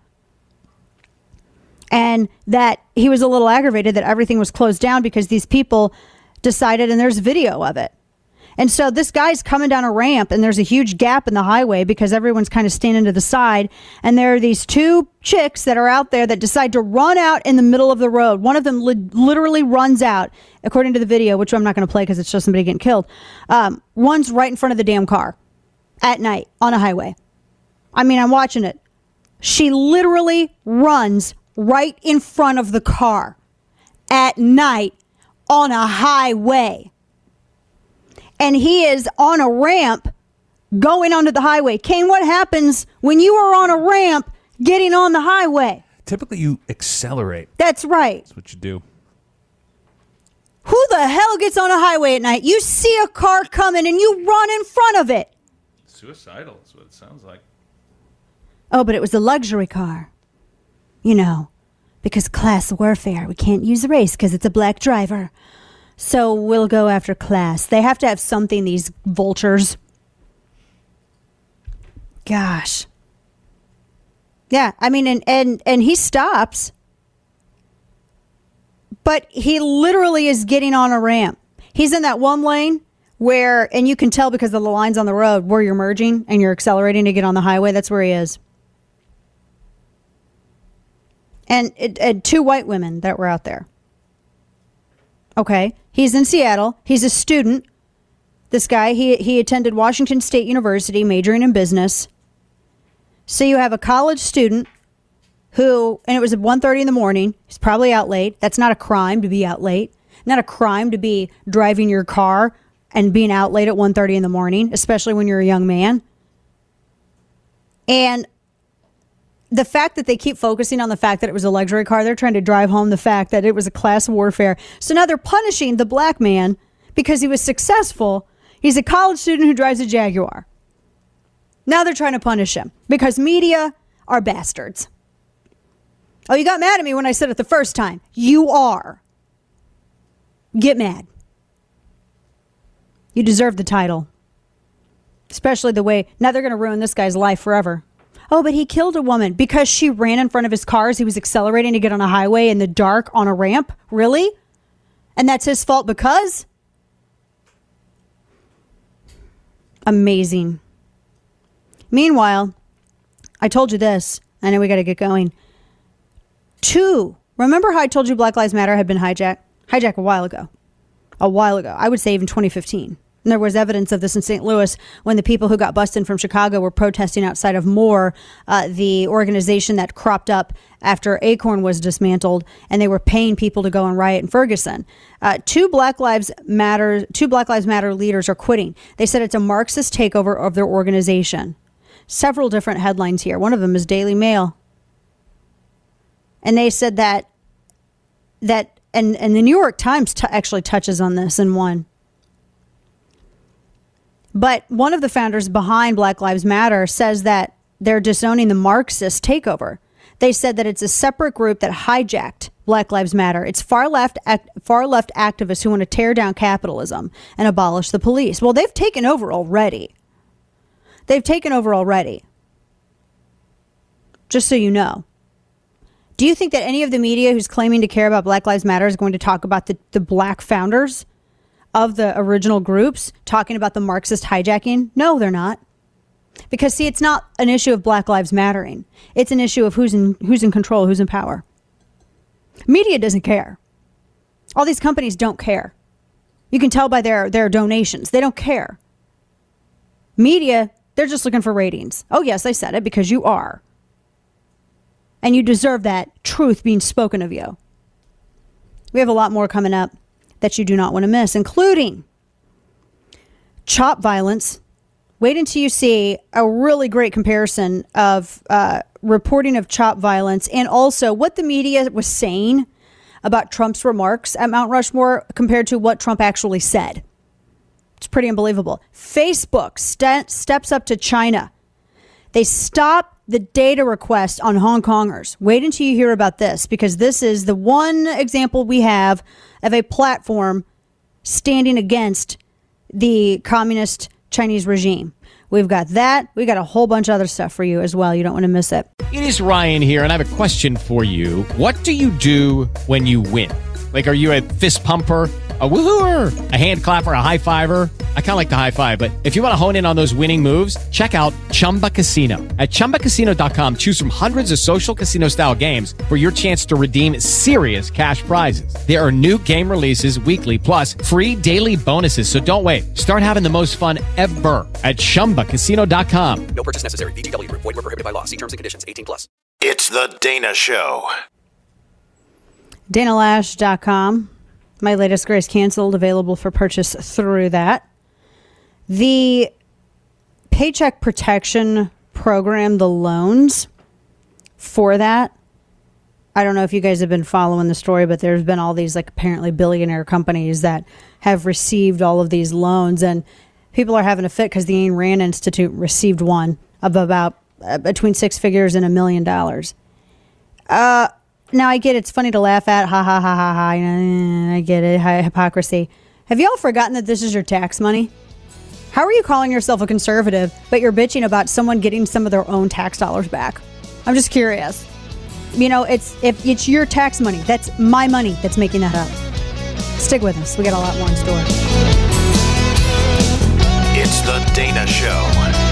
and that he was a little aggravated that everything was closed down because these people decided, and there's video of it. And so this guy's coming down a ramp and there's a huge gap in the highway because everyone's kind of standing to the side. And there are these two chicks that are out there that decide to run out in the middle of the road. One of them literally runs out, according to the video, which I'm not going to play because it shows somebody getting killed, runs right in front of the damn car at night on a highway. I mean, I'm watching it. She literally runs right in front of the car at night on a highway. And he is on a ramp going onto the highway. Kane, what happens when you are on a ramp getting on the highway? Typically, you accelerate. That's right. That's what you do. Who the hell gets on a highway at night? You see a car coming and you run in front of it. Suicidal is what it sounds like. Oh, but it was a luxury car. You know, because class warfare. We can't use race because it's a black driver. So we'll go after class. They have to have something, these vultures. Gosh. Yeah, I mean, and he stops. But he literally is getting on a ramp. He's in that one lane where, and you can tell because of the lines on the road, where you're merging and you're accelerating to get on the highway. That's where he is. And two white women that were out there. Okay. He's in Seattle. He's a student. This guy, he attended Washington State University, majoring in business. So you have a college student who, and it was at 1:30 in the morning. He's probably out late. That's not a crime to be out late. Not a crime to be driving your car and being out late at 1:30 in the morning, especially when you're a young man. And the fact that they keep focusing on the fact that it was a luxury car, they're trying to drive home the fact that it was a class warfare. So now they're punishing the black man because he was successful. He's a college student who drives a Jaguar. Now they're trying to punish him because media are bastards. Oh, you got mad at me when I said it the first time. You are. Get mad. You deserve the title. Especially the way, now they're going to ruin this guy's life forever. Oh, but he killed a woman because she ran in front of his car as he was accelerating to get on a highway in the dark on a ramp? Really? And that's his fault because? Amazing. Meanwhile, I told you this. I know we got to get going. Remember how I told you Black Lives Matter had been hijacked? Hijacked a while ago. I would say even 2015. And there was evidence of this in St. Louis when the people who got busted from Chicago were protesting outside of MORE, the organization that cropped up after Acorn was dismantled, and they were paying people to go and riot in Ferguson. Two Black Lives Matter leaders are quitting. They said it's a Marxist takeover of their organization. Several different headlines here. One of them is Daily Mail. And they said that and the New York Times actually touches on this in one. But one of the founders behind Black Lives Matter says that they're disowning the Marxist takeover. They said that it's a separate group that hijacked Black Lives Matter. It's far left activists who want to tear down capitalism and abolish the police. Well, they've taken over already. just so you know. Do you think that any of the media who's claiming to care about Black Lives Matter is going to talk about the black founders of the original groups, talking about the Marxist hijacking? No, they're not. Because, see, it's not an issue of Black Lives Mattering. It's an issue of who's in control, who's in power. Media doesn't care. All these companies don't care. You can tell by their donations. They don't care. Media, they're just looking for ratings. Oh, yes, I said it because you are. And you deserve that truth being spoken of you. We have a lot more coming up that you do not want to miss, including CHOP violence. Wait until you see a really great comparison of reporting of CHOP violence and also what the media was saying about Trump's remarks at Mount Rushmore compared to what Trump actually said. It's pretty unbelievable. Facebook steps up to China. They stop the data request on Hong Kongers. Wait until you hear about this, because this is the one example we have of a platform standing against the communist Chinese regime. We've got that. We got a whole bunch of other stuff for you as well. You don't want to miss it. It is Ryan here, and I have a question for you. What do you do when you win? Like, are you a fist pumper, a woohooer, a hand clapper, a high fiver? I kind of like the high five, but if you want to hone in on those winning moves, check out Chumba Casino. At ChumbaCasino.com, choose from hundreds of social casino style games for your chance to redeem serious cash prizes. There are new game releases weekly, plus free daily bonuses. So don't wait. Start having the most fun ever at ChumbaCasino.com. No purchase necessary. VGW Group. Void where prohibited by law. See terms and conditions. 18+. It's the Dana Show. DanaLash.com. My latest Grace Canceled, available for purchase through that. The Paycheck Protection Program, the loans for that, I don't know if you guys have been following the story, but there's been all these apparently billionaire companies that have received all of these loans, and people are having a fit because the Ayn Rand Institute received one of about between six figures and $1 million. Now, I get it's funny to laugh at. Ha, ha, ha, ha, ha. I get it. Hypocrisy. Have you all forgotten that this is your tax money? How are you calling yourself a conservative, but you're bitching about someone getting some of their own tax dollars back? I'm just curious. You know, if it's your tax money. That's my money that's making that up. Stick with us. We got a lot more in store. It's the Dana Show.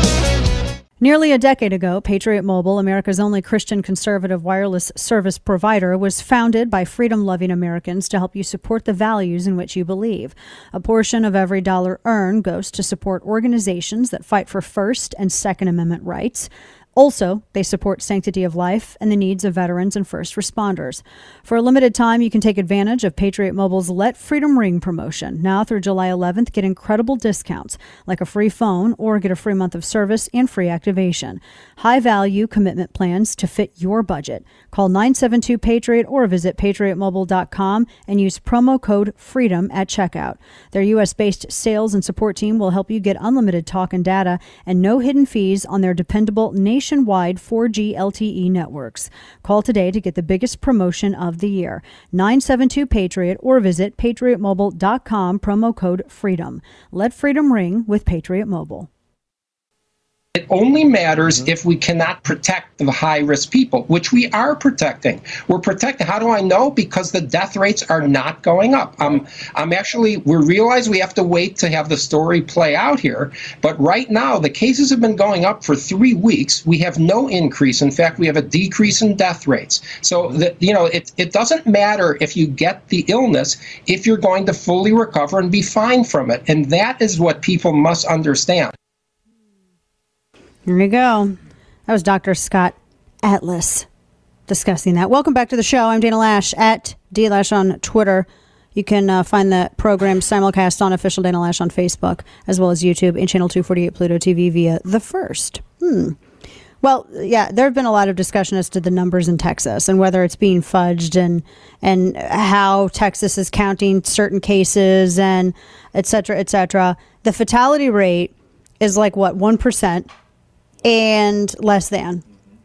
Nearly a decade ago, Patriot Mobile, America's only Christian conservative wireless service provider, was founded by freedom-loving Americans to help you support the values in which you believe. A portion of every dollar earned goes to support organizations that fight for First and Second Amendment rights. Also, they support sanctity of life and the needs of veterans and first responders. For a limited time, you can take advantage of Patriot Mobile's Let Freedom Ring promotion. Now through July 11th, get incredible discounts like a free phone or get a free month of service and free activation. High-value commitment plans to fit your budget. Call 972-PATRIOT or visit patriotmobile.com and use promo code FREEDOM at checkout. Their U.S.-based sales and support team will help you get unlimited talk and data and no hidden fees on their dependable nationwide 4G LTE networks. Call today to get the biggest promotion of the year. 972-PATRIOT or visit patriotmobile.com, promo code FREEDOM. Let freedom ring with Patriot Mobile. It only matters if we cannot protect the high-risk people, which we are protecting. We're protecting. How do I know? Because the death rates are not going up. We realize we have to wait to have the story play out here. But right now, the cases have been going up for 3 weeks. We have no increase. In fact, we have a decrease in death rates. So, it doesn't matter if you get the illness if you're going to fully recover and be fine from it. And that is what people must understand. Here you go. That was Dr. Scott Atlas discussing that. Welcome back to the show. I'm Dana Lash at DLash on Twitter. You can find the program simulcast on Official Dana Lash on Facebook, as well as YouTube and Channel 248 Pluto TV via The First. Well, yeah, there have been a lot of discussion as to the numbers in Texas and whether it's being fudged and how Texas is counting certain cases and et cetera, et cetera. The fatality rate is 1%. And less than.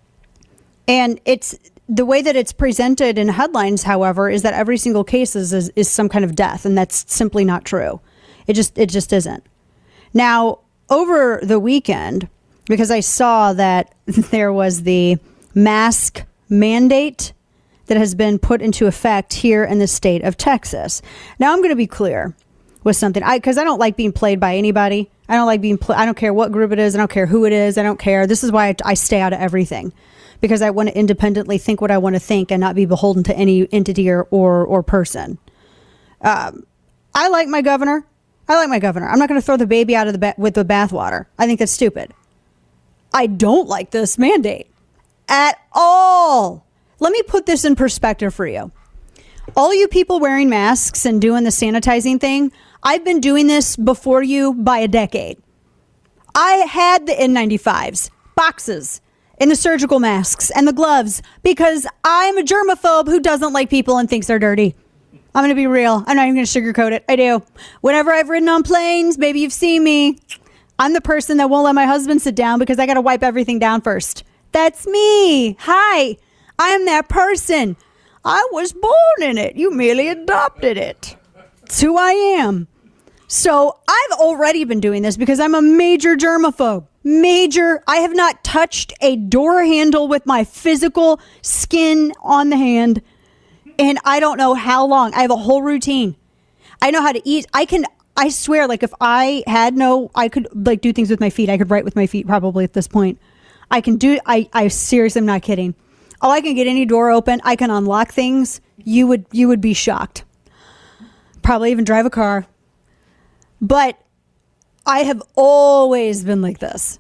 And it's the way that it's presented in headlines, however, is that every single case is some kind of death, and that's simply not true. It just isn't. Now, over the weekend, because I saw that there was the mask mandate that has been put into effect here in the state of Texas. Now, I'm going to be clear with something, because I don't like being played by anybody. I don't like being I don't care what group it is. I don't care who it is. I don't care. This is why I stay out of everything, because I want to independently think what I want to think and not be beholden to any entity or person. I like my governor. I'm not going to throw the baby out of with the bathwater. I think that's stupid. I don't like this mandate at all. Let me put this in perspective for you. All you people wearing masks and doing the sanitizing thing, I've been doing this before you by a decade. I had the N95s, boxes, and the surgical masks and the gloves because I'm a germaphobe who doesn't like people and thinks they're dirty. I'm going to be real. I'm not even going to sugarcoat it. I do. Whenever I've ridden on planes, maybe you've seen me. I'm the person that won't let my husband sit down because I got to wipe everything down first. That's me. Hi. I am that person. I was born in it. You merely adopted it. It's who I am. So I've already been doing this because I'm a major germaphobe. I have not touched a door handle with my physical skin on the hand. And I don't know how long. I have a whole routine. I know how to eat. I swear, like if I could like do things with my feet. I could write with my feet probably at this point. I seriously am not kidding. Oh, I can get any door open. I can unlock things. You would be shocked. Probably even drive a car. But I have always been like this.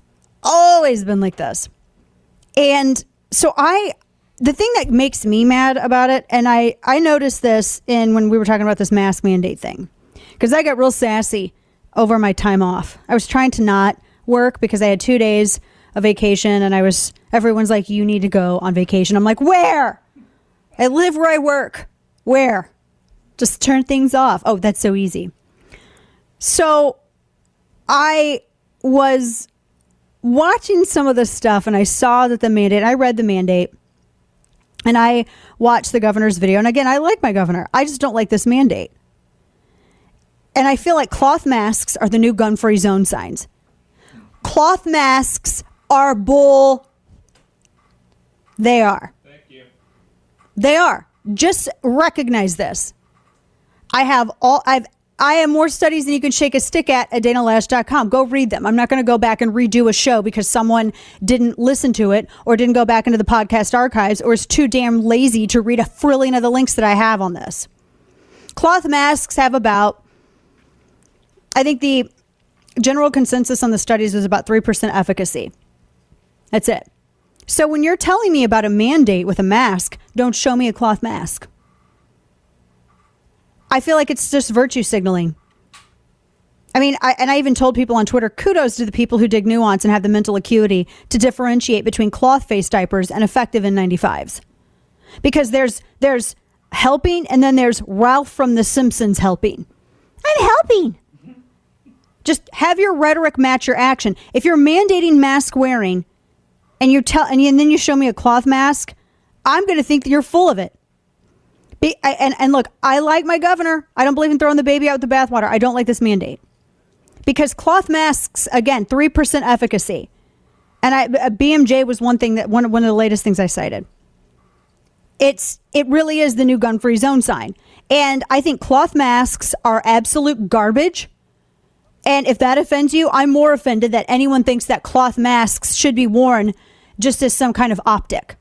And so the thing that makes me mad about it, and I noticed this when we were talking about this mask mandate thing, because I got real sassy over my time off. I was trying to not work because I had 2 days of vacation, and everyone's like, you need to go on vacation. I'm like, where? I live where I work. Where? Just turn things off. Oh, that's so easy. So I was watching some of this stuff, and I saw that I read the mandate, and I watched the governor's video. And again, I like my governor. I just don't like this mandate. And I feel like cloth masks are the new gun-free zone signs. Cloth masks are bull. They are. Thank you. They are. Just recognize this. I have more studies than you can shake a stick at DanaLash.com. Go read them. I'm not going to go back and redo a show because someone didn't listen to it or didn't go back into the podcast archives or is too damn lazy to read a frillion of the links that I have on this. Cloth masks have I think the general consensus on the studies is about 3% efficacy. That's it. So when you're telling me about a mandate with a mask, don't show me a cloth mask. I feel like it's just virtue signaling. I mean, I even told people on Twitter, kudos to the people who dig nuance and have the mental acuity to differentiate between cloth face diapers and effective N95s. Because there's helping and then there's Ralph from The Simpsons helping. I'm helping. Just have your rhetoric match your action. If you're mandating mask wearing and then you show me a cloth mask, I'm going to think that you're full of it. And look, I like my governor. I don't believe in throwing the baby out with the bathwater. I don't like this mandate. Because cloth masks, again, 3% efficacy. And BMJ was one thing that one of the latest things I cited. It really is the new gun-free zone sign. And I think cloth masks are absolute garbage. And if that offends you, I'm more offended that anyone thinks that cloth masks should be worn just as some kind of optic.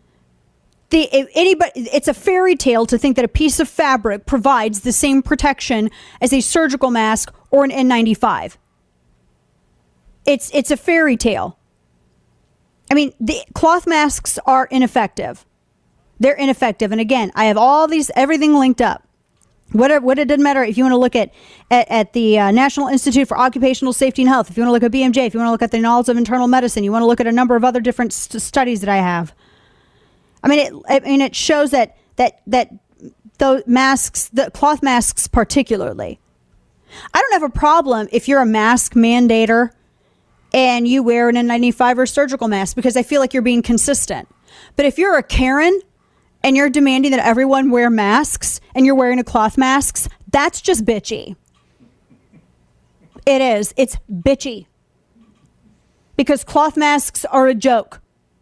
It's a fairy tale to think that a piece of fabric provides the same protection as a surgical mask or an N95. It's a fairy tale. I mean, the cloth masks are ineffective. They're ineffective. And again, I have everything linked up. What it doesn't matter if you want to look at the National Institute for Occupational Safety and Health, if you want to look at BMJ, if you want to look at the Knowledge of Internal Medicine, you want to look at a number of other different studies that I have. I mean, it shows that those masks, the cloth masks particularly. I don't have a problem if you're a mask mandator and you wear an N95 or surgical mask because I feel like you're being consistent. But if you're a Karen and you're demanding that everyone wear masks and you're wearing a cloth mask, that's just bitchy. It is. It's bitchy. Because cloth masks are a joke.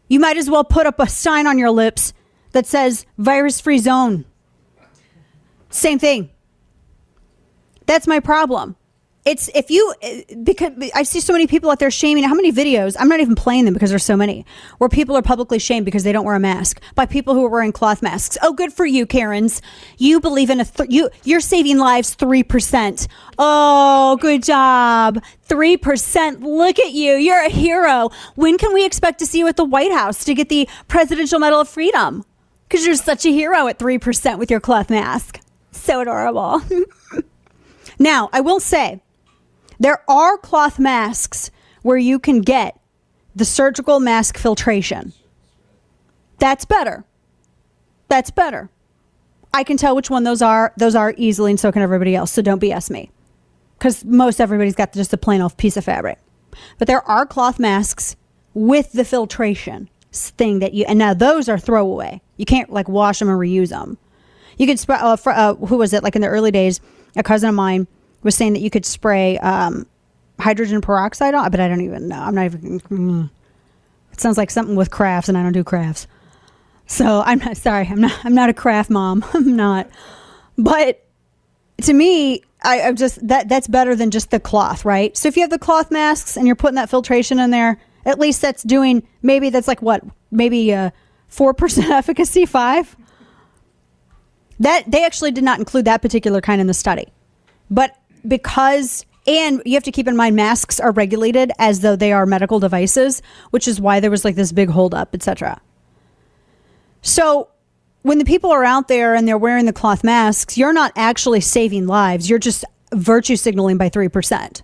You might as well put up a sign on your lips that says virus-free zone. Same thing. That's my problem. It's because I see so many people out there shaming. How many videos? I'm not even playing them because there's so many where people are publicly shamed because they don't wear a mask by people who are wearing cloth masks. Oh, good for you, Karens. You believe in you're saving lives 3%. Oh, good job. 3%. Look at you. You're a hero. When can we expect to see you at the White House to get the Presidential Medal of Freedom? Because you're such a hero at 3% with your cloth mask. So adorable. Now, I will say, there are cloth masks where you can get the surgical mask filtration. That's better. That's better. I can tell which one those are. Those are easily, and so can everybody else. So don't BS me. Because most everybody's got just a plain old piece of fabric. But there are cloth masks with the filtration thing and now those are throwaway. You can't like wash them and reuse them. You could spray, who was it? Like in the early days, a cousin of mine was saying that you could spray hydrogen peroxide on, but I don't even know. I'm not even. It sounds like something with crafts, and I don't do crafts. So I'm not sorry. I'm not a craft mom. I'm not. But to me, I'm just that's better than just the cloth, right? So if you have the cloth masks and you're putting that filtration in there, at least that's doing maybe that's like what 4% efficacy, 5%. That they actually did not include that particular kind in the study, but and you have to keep in mind masks are regulated as though they are medical devices, which is why there was like this big holdup, etc. So when the people are out there and they're wearing the cloth masks, you're not actually saving lives. You're just virtue signaling by 3%.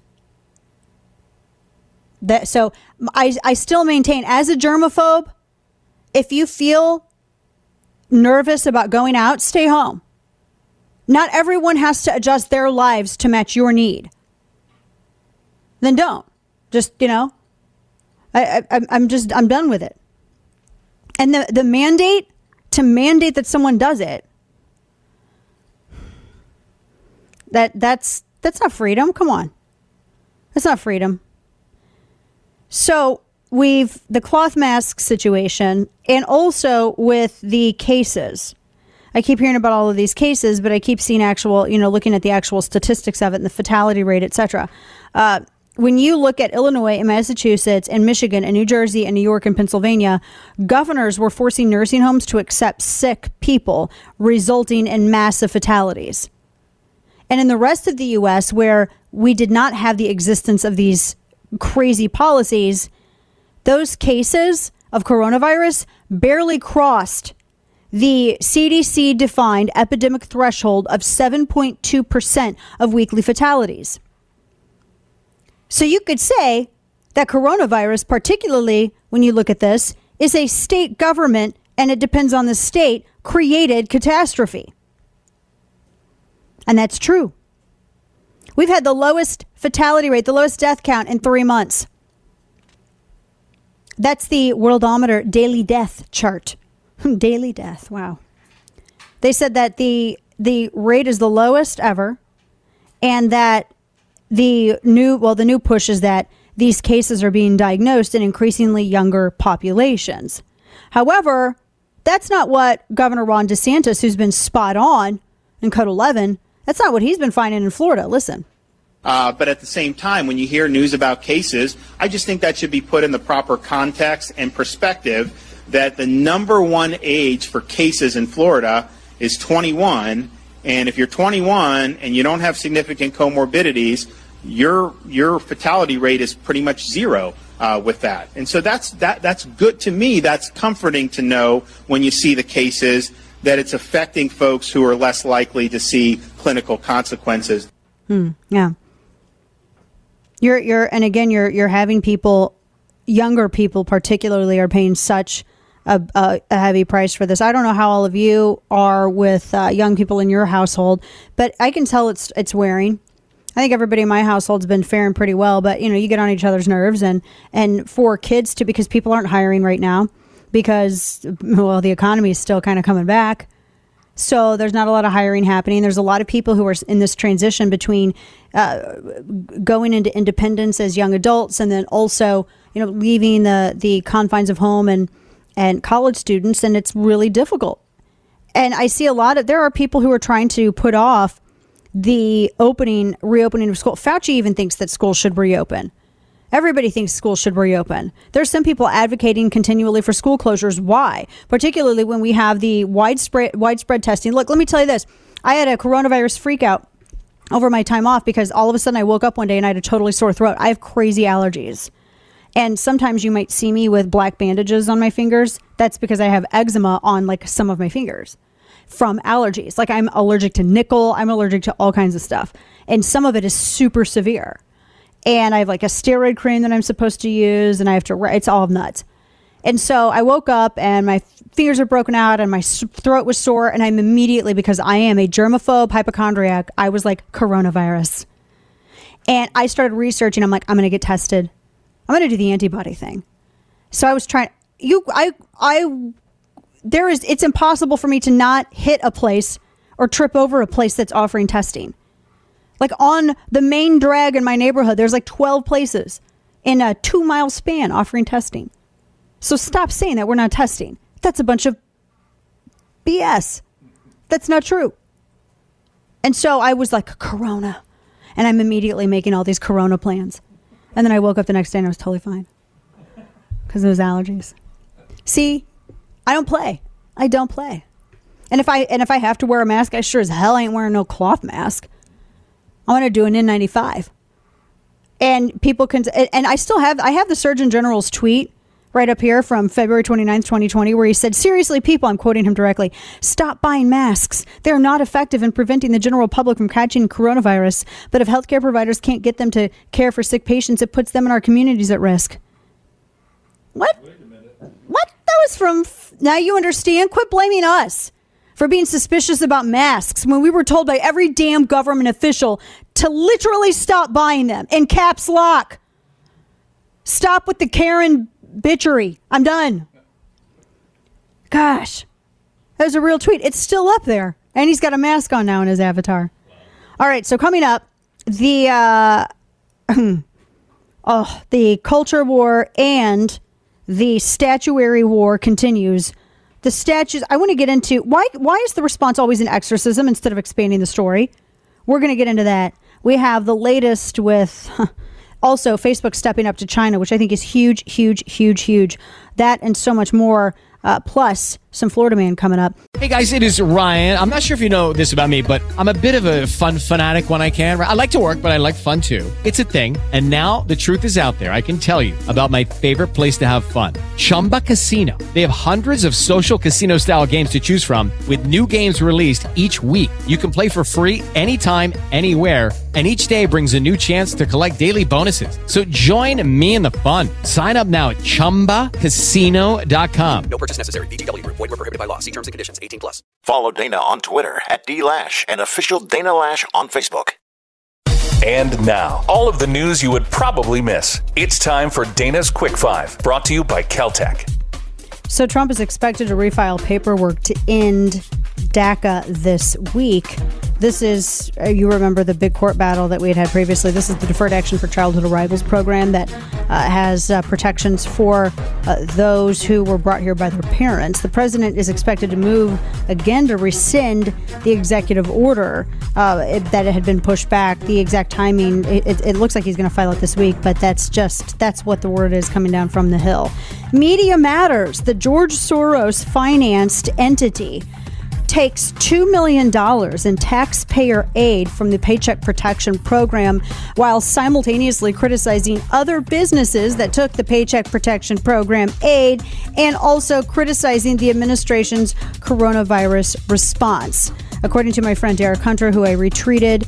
So I still maintain, as a germaphobe, if you feel nervous about going out, stay home. Not everyone has to adjust their lives to match your need. Then don't. Just, I'm done with it. And the mandate that someone does it, that's not freedom. Come on. That's not freedom. So the cloth mask situation, and also with the cases. I keep hearing about all of these cases, but I keep seeing looking at the actual statistics of it and the fatality rate, etc. When you look at Illinois and Massachusetts and Michigan and New Jersey and New York and Pennsylvania, governors were forcing nursing homes to accept sick people, resulting in massive fatalities. And in the rest of the U.S., where we did not have the existence of these crazy policies, those cases of coronavirus barely crossed the CDC-defined epidemic threshold of 7.2% of weekly fatalities. So you could say that coronavirus, particularly when you look at this, is a state government, and it depends on the state, created catastrophe. And that's true. We've had the lowest fatality rate, the lowest death count in 3 months. That's the Worldometer daily death chart. Daily death. Wow. They said that the rate is the lowest ever, and that the new push is that these cases are being diagnosed in increasingly younger populations. However, that's not what Governor Ron DeSantis, who's been spot on in Code 11, that's not what he's been finding in Florida. Listen. But at the same time, when you hear news about cases, I just think that should be put in the proper context and perspective, that the number one age for cases in Florida is 21. And if you're 21 and you don't have significant comorbidities, your fatality rate is pretty much zero with that. And so that's good to me. That's comforting to know when you see the cases that it's affecting folks who are less likely to see clinical consequences. Yeah. You're having people, younger people particularly, are paying such a heavy price for this. I don't know how all of you are with young people in your household, but I can tell it's wearing. I think everybody in my household's been faring pretty well, but you get on each other's nerves, and for kids too, because people aren't hiring right now because the economy is still kind of coming back. So there's not a lot of hiring happening. There's a lot of people who are in this transition between going into independence as young adults, and then also leaving the confines of home and and college students, and it's really difficult. And I see there are people who are trying to put off the reopening of school. Fauci even thinks that schools should reopen. Everybody thinks schools should reopen. There's some people advocating continually for school closures. Why? Particularly when we have the widespread testing. Look, let me tell you this. I had a coronavirus freak out over my time off because all of a sudden I woke up one day and I had a totally sore throat. I have crazy allergies. And sometimes you might see me with black bandages on my fingers. That's because I have eczema on like some of my fingers from allergies. Like I'm allergic to nickel. I'm allergic to all kinds of stuff. And some of it is super severe. And I have like a steroid cream that I'm supposed to use, and I have to, it's all nuts. And so I woke up and my fingers are broken out and my throat was sore. And I'm immediately, because I am a germaphobe hypochondriac, I was like, coronavirus. And I started researching. I'm like, I'm going to get tested. I'm going to do the antibody thing. So I was trying, it's impossible for me to not hit a place or trip over a place that's offering testing. Like on the main drag in my neighborhood, there's like 12 places in a 2-mile span offering testing. So stop saying that we're not testing. That's a bunch of BS. That's not true. And so I was like, Corona. And I'm immediately making all these Corona plans. And then I woke up the next day and I was totally fine. Because of those allergies. See, I don't play. And if I have to wear a mask, I sure as hell ain't wearing no cloth mask. I want to do an N95. And people can, and I have the Surgeon General's tweet right up here from February 29th, 2020, where he said, seriously, people, I'm quoting him directly, stop buying masks. They're not effective in preventing the general public from catching coronavirus. But if healthcare providers can't get them to care for sick patients, it puts them and our communities at risk. What? What? That was from, now you understand? Quit blaming us for being suspicious about masks when we were told by every damn government official to literally stop buying them in caps lock. Stop with the Karen bitchery. I'm done. Gosh, that was a real tweet. It's still up there. And he's got a mask on now in his avatar. All right, so coming up, the culture war and the statuary war continues. The statues, I want to get into, why is the response always an exorcism instead of expanding the story? We're going to get into that. We have the latest with also Facebook stepping up to China, which I think is huge, huge, huge, huge. That and so much more, plus some Florida man coming up. Hey guys, it is Ryan. I'm not sure if you know this about me, but I'm a bit of a fun fanatic when I can. I like to work, but I like fun too. It's a thing. And now the truth is out there. I can tell you about my favorite place to have fun. Chumba Casino. They have hundreds of social casino style games to choose from with new games released each week. You can play for free anytime, anywhere. And each day brings a new chance to collect daily bonuses. So join me in the fun. Sign up now at ChumbaCasino.com. No purchase necessary. VGW Group. Void where prohibited by law. See terms and conditions. 18+. Follow Dana on Twitter @DLash and official Dana Lash on Facebook. And now, all of the news you would probably miss. It's time for Dana's Quick 5, brought to you by Caltech. So Trump is expected to refile paperwork to end DACA this week. This is, you remember the big court battle that we had previously. This is the Deferred Action for Childhood Arrivals program that has protections for those who were brought here by their parents. The president is expected to move again to rescind the executive order that had been pushed back. The exact timing, it looks like he's going to file it this week, but that's what the word is coming down from the Hill. Media Matters, the George Soros financed entity, takes $2 million in taxpayer aid from the Paycheck Protection Program while simultaneously criticizing other businesses that took the Paycheck Protection Program aid and also criticizing the administration's coronavirus response. According to my friend Derek Hunter, who I retweeted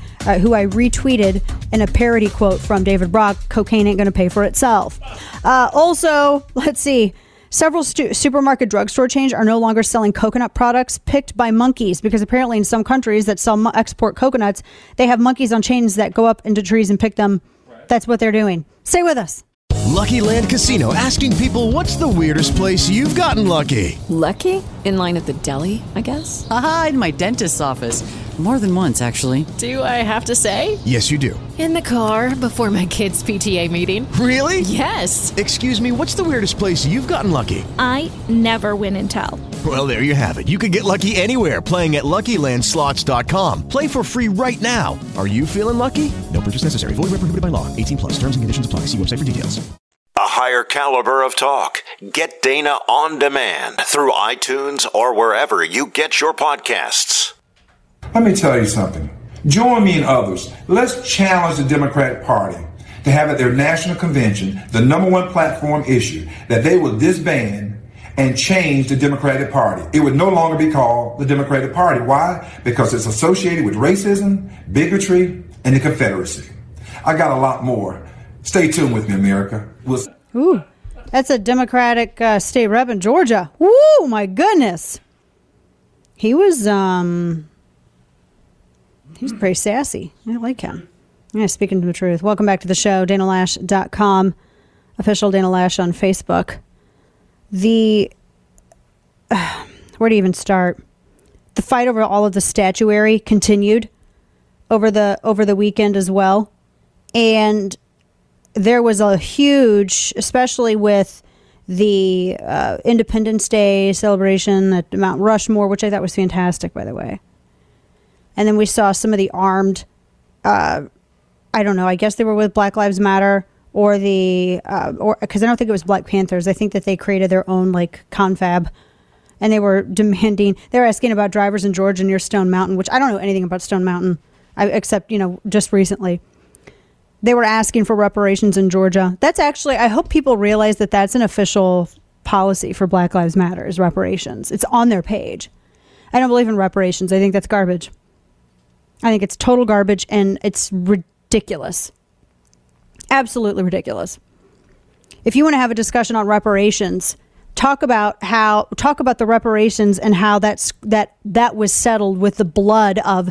in a parody quote from David Brock, cocaine ain't going to pay for itself. Also, let's see. Several supermarket drugstore chains are no longer selling coconut products picked by monkeys because apparently in some countries that export coconuts, they have monkeys on chains that go up into trees and pick them. Right. That's what they're doing. Stay with us. Lucky Land Casino, asking people, what's the weirdest place you've gotten lucky? Lucky? In line at the deli, I guess? Aha, in my dentist's office. More than once, actually. Do I have to say? Yes, you do. In the car before my kids' PTA meeting. Really? Yes. Excuse me, what's the weirdest place you've gotten lucky? I never win and tell. Well, there you have it. You can get lucky anywhere, playing at LuckyLandSlots.com. Play for free right now. Are you feeling lucky? No purchase necessary. Void where prohibited by law. 18+. Terms and conditions apply. See website for details. A higher caliber of talk. Get Dana on demand through iTunes or wherever you get your podcasts. Let me tell you something. Join me and others. Let's challenge the Democratic Party to have at their national convention the number one platform issue that they will disband and change the Democratic Party. It would no longer be called the Democratic Party. Why? Because it's associated with racism, bigotry, and the Confederacy. I got a lot more. Stay tuned with me, America. Ooh, that's a Democratic state rep in Georgia. Ooh, my goodness. He was pretty sassy. I like him. Yeah, speaking the truth. Welcome back to the show, DanaLash.com, official Dana Lash on Facebook. Where do you even start? The fight over all of the statuary continued over the weekend as well. And there was a huge, especially with the Independence Day celebration at Mount Rushmore, which I thought was fantastic, by the way. And then we saw some of the armed, I don't know, I guess they were with Black Lives Matter or because I don't think it was Black Panthers. I think that they created their own like confab, and they were asking about drivers in Georgia near Stone Mountain, which I don't know anything about Stone Mountain, except, just recently. They were asking for reparations in Georgia. That's actually, I hope people realize that that's an official policy for Black Lives Matter is reparations. It's on their page. I don't believe in reparations. I think that's garbage. I think it's total garbage, and it's ridiculous. Absolutely ridiculous. If you want to have a discussion on reparations, talk about the reparations and how that was settled with the blood of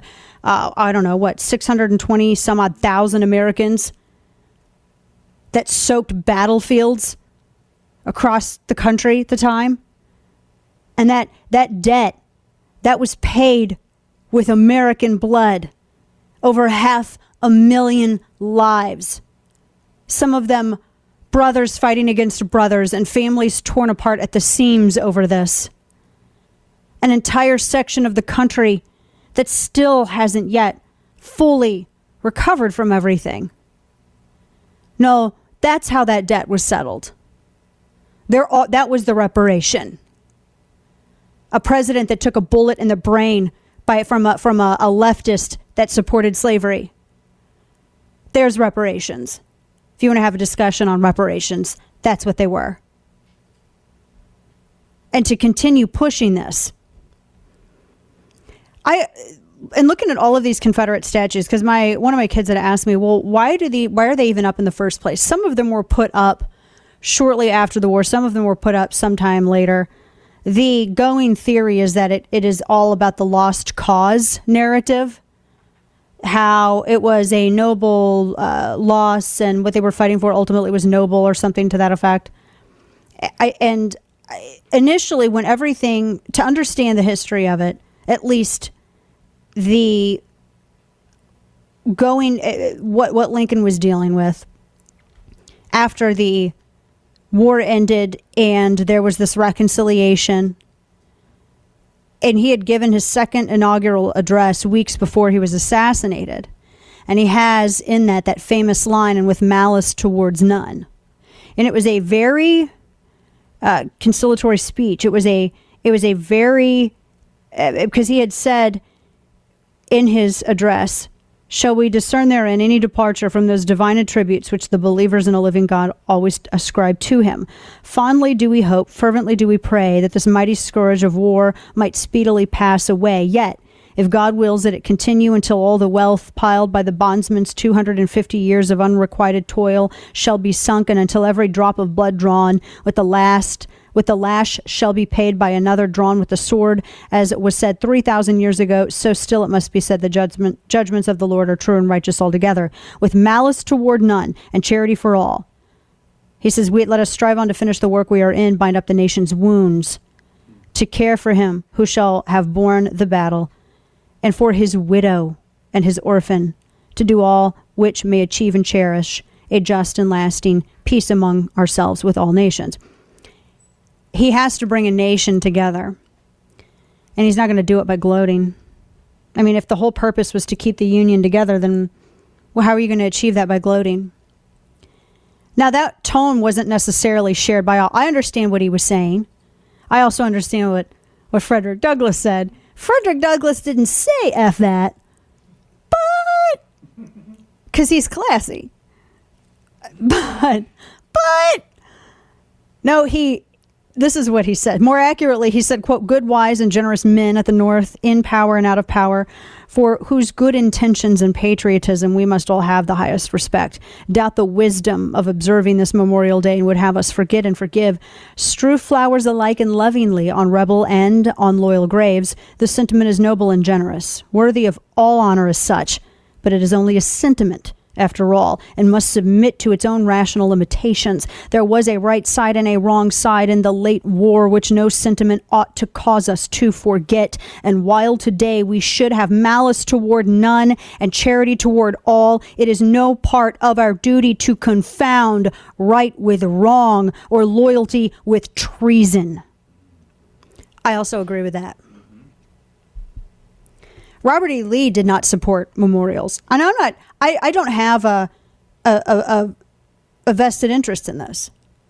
620 some odd thousand Americans that soaked battlefields across the country at the time. And that debt that was paid with American blood, over 500,000 lives. Some of them brothers fighting against brothers and families torn apart at the seams over this. An entire section of the country that still hasn't yet fully recovered from everything. No, that's how that debt was settled. That was the reparation. A president that took a bullet in the brain from a leftist that supported slavery. There's reparations. If you want to have a discussion on reparations, that's what they were. And to continue pushing this, and looking at all of these Confederate statues, because one of my kids had asked me, well, why are they even up in the first place? Some of them were put up shortly after the war. Some of them were put up sometime later. The going theory is that it is all about the lost cause narrative, how it was a noble loss and what they were fighting for ultimately was noble or something to that effect. Initially, when everything, to understand the history of it, at least what Lincoln was dealing with after the war ended and there was this reconciliation, and he had given his second inaugural address weeks before he was assassinated, and he has in that famous line, "and with malice towards none," and it was a very conciliatory speech. It was a very because he had said in his address, "Shall we discern therein any departure from those divine attributes which the believers in a living God always ascribe to him? Fondly do we hope, fervently do we pray, that this mighty scourge of war might speedily pass away. Yet, if God wills that it continue until all the wealth piled by the bondsman's 250 years of unrequited toil shall be sunk, and until every drop of blood drawn with the lash shall be paid by another drawn with the sword, as it was said 3,000 years ago, so still it must be said the judgments of the Lord are true and righteous altogether, with malice toward none and charity for all." He says, let us strive on to finish the work we are in, bind up the nation's wounds. to care for him who shall have borne the battle, and for his widow and his orphan, to do all which may achieve and cherish a just and lasting peace among ourselves with all nations. He has to bring a nation together, and he's not going to do it by gloating. I mean, if the whole purpose was to keep the union together, then well, how are you going to achieve that by gloating? Now, that tone wasn't necessarily shared by all. I understand what he was saying. I also understand what Frederick Douglass said. Frederick Douglass didn't say F that, but because he's classy. But no, this is what he said. More accurately, he said, quote, good, wise, and generous men at the North, in power and out of power, for whose good intentions and patriotism we must all have the highest respect. Doubt the wisdom of observing this Memorial Day and would have us forget and forgive. Strew flowers alike and lovingly on rebel and on loyal graves. The sentiment is noble and generous, worthy of all honor as such, but it is only a sentiment after all, and must submit to its own rational limitations. There was a right side and a wrong side in the late war, which no sentiment ought to cause us to forget. And while today we should have malice toward none and charity toward all, it is no part of our duty to confound right with wrong or loyalty with treason. I also agree with that. Robert E. Lee did not support memorials. And I don't have a vested interest in this.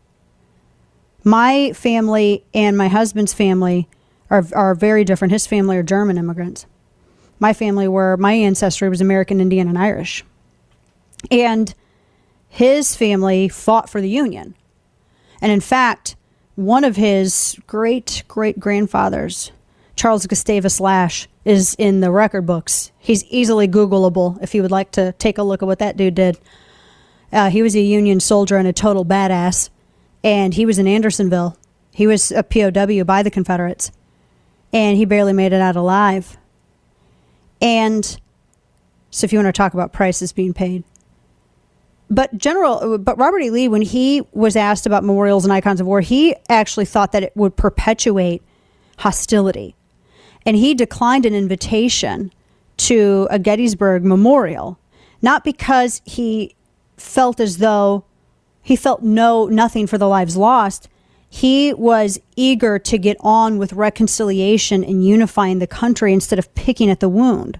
My family and my husband's family are very different. His family are German immigrants. My ancestry was American Indian and Irish. And his family fought for the Union. And in fact, one of his great-great-grandfathers, Charles Gustavus Lash, is in the record books. He's easily Googleable if you would like to take a look at what that dude did. He was a Union soldier and a total badass, and he was in Andersonville. He was a POW by the Confederates, and he barely made it out alive. And so if you want to talk about prices being paid. But Robert E. Lee, when he was asked about memorials and icons of war, he actually thought that it would perpetuate hostility. And he declined an invitation to a Gettysburg memorial, not because he felt as though he felt nothing for the lives lost. He was eager to get on with reconciliation and unifying the country instead of picking at the wound.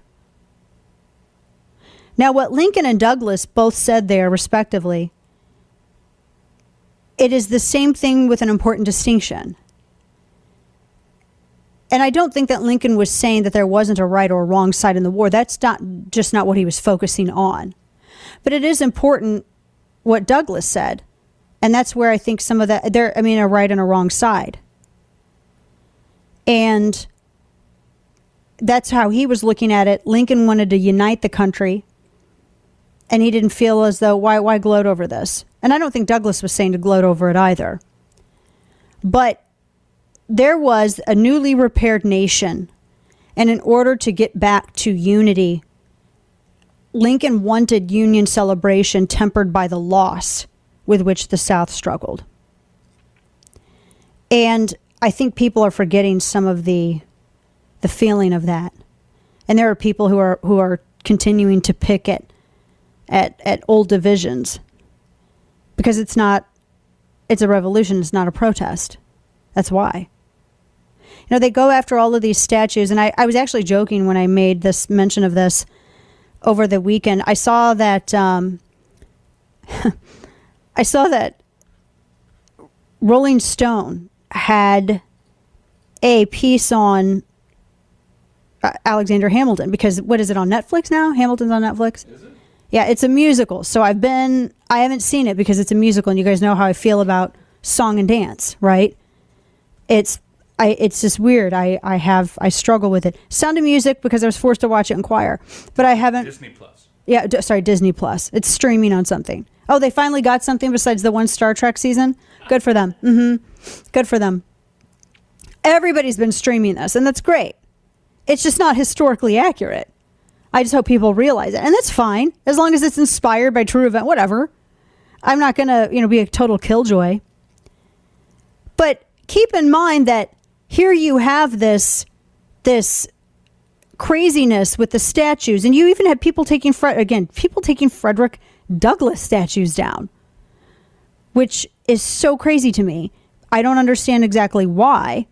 Now, what Lincoln and Douglas both said there, respectively, it is the same thing with an important distinction. And I don't think that Lincoln was saying that there wasn't a right or wrong side in the war. That's not what he was focusing on. But it is important what Douglas said. And that's where I think some of that, a right and a wrong side. And that's how he was looking at it. Lincoln wanted to unite the country. And he didn't feel as though, why gloat over this? And I don't think Douglas was saying to gloat over it either. But there was a newly repaired nation, and in order to get back to unity, Lincoln wanted Union celebration tempered by the loss with which the South struggled. And I think people are forgetting some of the feeling of that. And there are people who are continuing to pick at old divisions because it's a revolution, it's not a protest. That's why. They go after all of these statues, and I was actually joking when I made this mention of this over the weekend. I saw that Rolling Stone had a piece on Alexander Hamilton, because what is it on Netflix now? Hamilton's on Netflix? Is it? Yeah, it's a musical. So I haven't seen it because it's a musical, and you guys know how I feel about song and dance, right? It's just weird. I struggle with it. Sound of Music, because I was forced to watch it in choir, but I haven't. Disney Plus. Yeah, Disney Plus. It's streaming on something. Oh, they finally got something besides the one Star Trek season. Good for them. Good for them. Everybody's been streaming this, and that's great. It's just not historically accurate. I just hope people realize it, and that's fine as long as it's inspired by true event. Whatever. I'm not gonna, be a total killjoy. But keep in mind that here you have this craziness with the statues, and you even had people taking Frederick Douglass statues down, which is so crazy to me. I don't understand exactly why.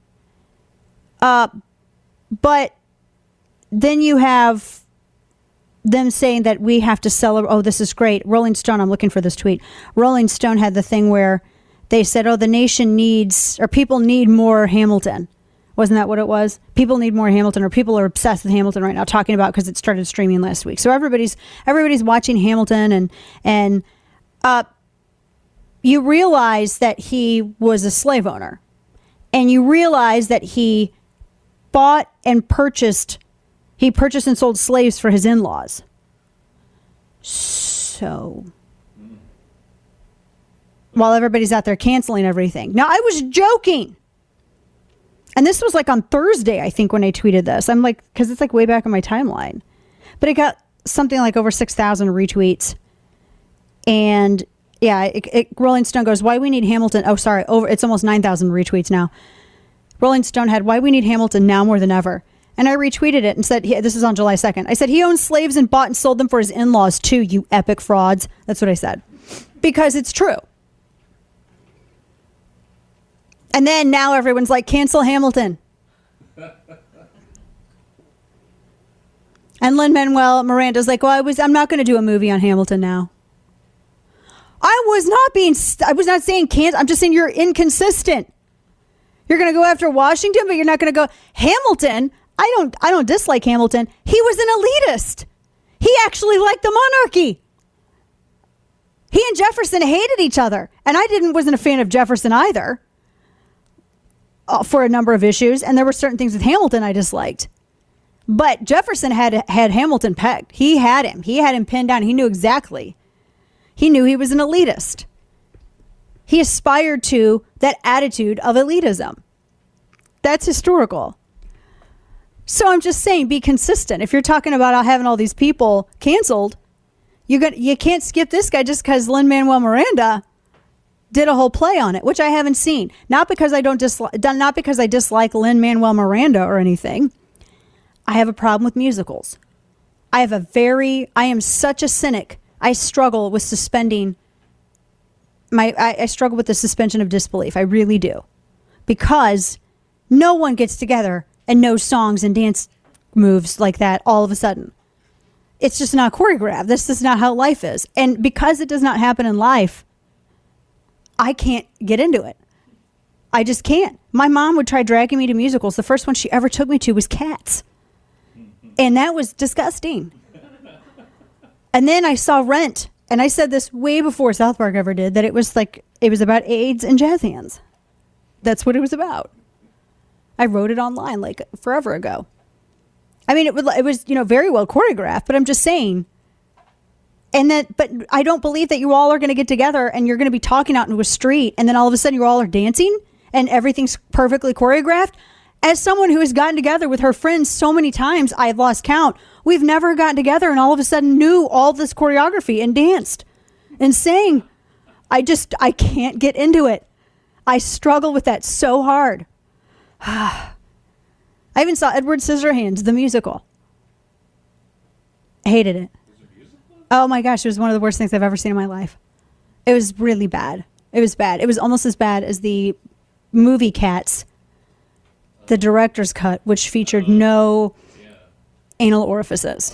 But then you have them saying that we have to celebrate. Oh, this is great. Rolling Stone, I'm looking for this tweet. Rolling Stone had the thing where they said, the nation needs, or people need more Hamilton. Wasn't that what it was? People need more Hamilton, or people are obsessed with Hamilton right now, talking about because it started streaming last week. So everybody's watching Hamilton, and you realize that he was a slave owner, and you realize that he bought and purchased and sold slaves for his in-laws. So, while everybody's out there canceling everything. Now, I was joking. And this was like on Thursday, I think, when I tweeted this. I'm like, because it's like way back in my timeline. But it got something like over 6,000 retweets. And yeah, Rolling Stone goes, why we need Hamilton. Oh, sorry. It's almost 9,000 retweets now. Rolling Stone had, why we need Hamilton now more than ever. And I retweeted it and said, this is on July 2nd. I said, he owned slaves and bought and sold them for his in-laws too, you epic frauds. That's what I said. Because it's true. And then now everyone's like, cancel Hamilton. And Lin-Manuel Miranda's like, well, I'm not going to do a movie on Hamilton now. I was not saying cancel. I'm just saying you're inconsistent. You're going to go after Washington, but you're not going to go Hamilton. I don't dislike Hamilton. He was an elitist. He actually liked the monarchy. He and Jefferson hated each other. And I wasn't a fan of Jefferson either. For a number of issues, and there were certain things with Hamilton I disliked. But Jefferson had Hamilton pegged. He had him pinned down. He knew exactly. He knew he was an elitist. He aspired to that attitude of elitism. That's historical. So I'm just saying, be consistent. If you're talking about having all these people canceled, you can't skip this guy just because Lin-Manuel Miranda did a whole play on it, which I haven't seen. Not because I dislike Lin-Manuel Miranda or anything. I have a problem with musicals. I am such a cynic. I struggle with I struggle with the suspension of disbelief. I really do. Because no one gets together and knows songs and dance moves like that all of a sudden. It's just not choreographed. This is not how life is. And because it does not happen in life, I can't get into it. I just can't. My mom would try dragging me to musicals. The first one she ever took me to was Cats. And that was disgusting. And then I saw Rent. And I said this way before South Park ever did, that it was about AIDS and jazz hands. That's what it was about. I wrote it online like forever ago. I mean, it was very well choreographed, but I'm just saying. But I don't believe that you all are going to get together and you're going to be talking out into a street and then all of a sudden you all are dancing and everything's perfectly choreographed. As someone who has gotten together with her friends so many times, I've lost count. We've never gotten together and all of a sudden knew all this choreography and danced and sang. I can't get into it. I struggle with that so hard. I even saw Edward Scissorhands, the musical. Hated it. Oh my gosh, it was one of the worst things I've ever seen in my life. It was really bad. It was bad. It was almost as bad as the movie Cats, the director's cut, which featured no anal orifices.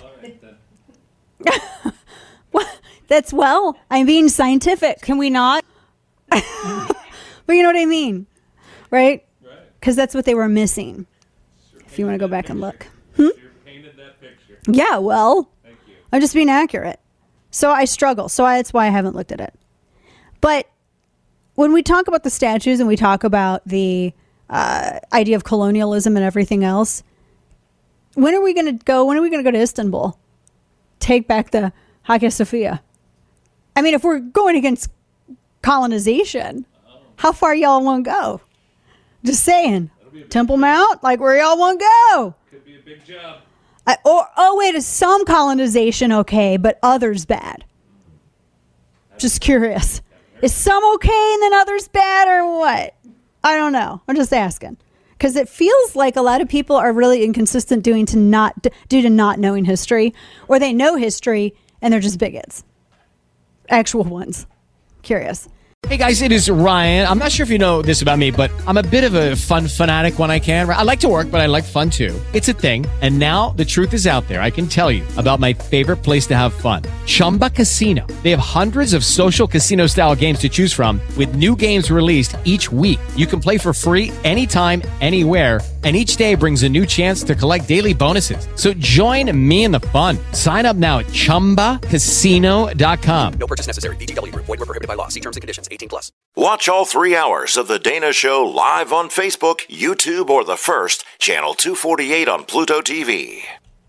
I'm being scientific. Can we not? But you know what I mean, right? Because that's what they were missing. If you want to go back and look. Yeah, well, I'm just being accurate. So I struggle. That's why I haven't looked at it. But when we talk about the statues and we talk about the idea of colonialism and everything else, when are we going to go? When are we going to go to Istanbul? Take back the Hagia Sophia. I mean, if we're going against colonization, how far y'all want to go? Just saying. Temple Mount, like where y'all want to go? Could be a big job. Wait, is some colonization okay, but others bad? Just curious. Is some okay and then others bad or what? I don't know. I'm just asking. Because it feels like a lot of people are really inconsistent due to not knowing history, or they know history and they're just bigots. Actual ones. Curious. Hey guys, it is Ryan. I'm not sure if you know this about me, but I'm a bit of a fun fanatic when I can. I like to work, but I like fun too. It's a thing. And now the truth is out there. I can tell you about my favorite place to have fun. Chumba Casino. They have hundreds of social casino style games to choose from with new games released each week. You can play for free anytime, anywhere. And each day brings a new chance to collect daily bonuses. So join me in the fun. Sign up now at ChumbaCasino.com. No purchase necessary. VGW. Void where prohibited by law. See terms and conditions. 18+. Watch all 3 hours of The Dana Show live on Facebook, YouTube, or The First, channel 248 on Pluto TV.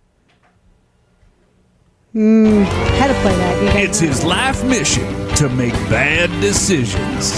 How to play that, you guys? It's his life mission to make bad decisions.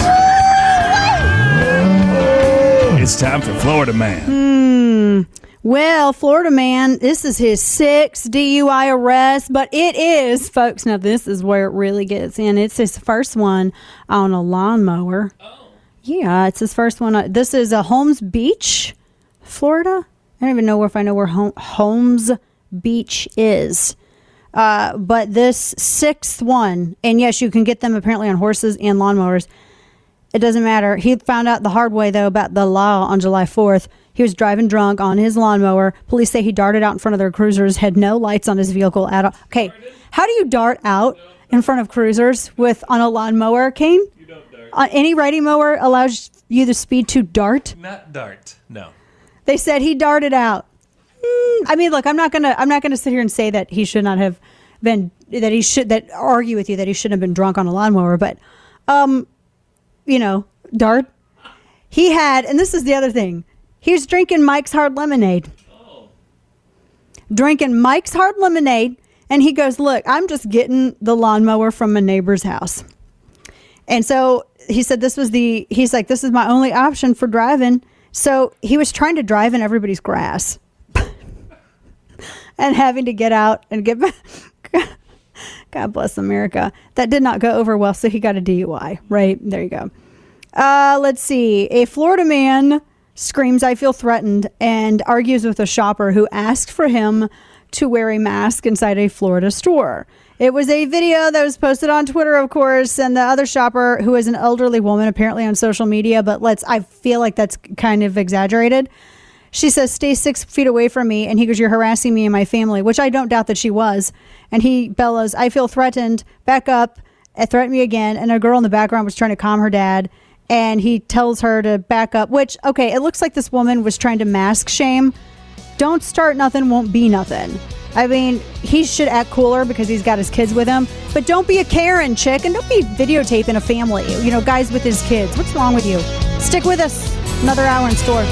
It's time for Florida Man. Well, Florida Man, this is his 6th DUI arrest, but it is, folks, now this is where it really gets in. It's his first one on a lawnmower. Yeah, it's his first one. This is Holmes Beach, Florida. I don't even know if I know where Holmes Beach is. But this 6th one, and yes, you can get them apparently on horses and lawnmowers. It doesn't matter. He found out the hard way, though, about the law on July 4th. He was driving drunk on his lawnmower. Police say he darted out in front of their cruisers, had no lights on his vehicle at all. Okay, how do you dart out in front of cruisers on a lawnmower, Kane? You don't dart. Any riding mower allows you the speed to dart? Not dart, no. They said he darted out. I mean, look, I'm not gonna sit here and say that he should not have been, argue with you that he shouldn't have been drunk on a lawnmower, but, dart. He had, and this is the other thing, he was drinking Mike's Hard Lemonade. Drinking Mike's Hard Lemonade, and he goes, look, I'm just getting the lawnmower from my neighbor's house. And so he said this is my only option for driving. So he was trying to drive in everybody's grass and having to get out and get back. God bless America. That did not go over well, so he got a DUI. Right, there you go. Let's see. A Florida man screams, "I feel threatened," and argues with a shopper who asked for him to wear a mask inside a Florida store. It was a video that was posted on Twitter, of course, and the other shopper, who is an elderly woman, apparently on social media, but I feel like that's kind of exaggerated. She says, "Stay 6 feet away from me," and he goes, "You're harassing me and my family," which I don't doubt that she was. And he bellows, "I feel threatened, back up," and threatened me again, and a girl in the background was trying to calm her dad. And he tells her to back up, which, okay, it looks like this woman was trying to mask shame. Don't start nothing, won't be nothing. I mean, he should act cooler because he's got his kids with him. But don't be a Karen, chick, and don't be videotaping a family. Guys with his kids. What's wrong with you? Stick with us. Another hour in store.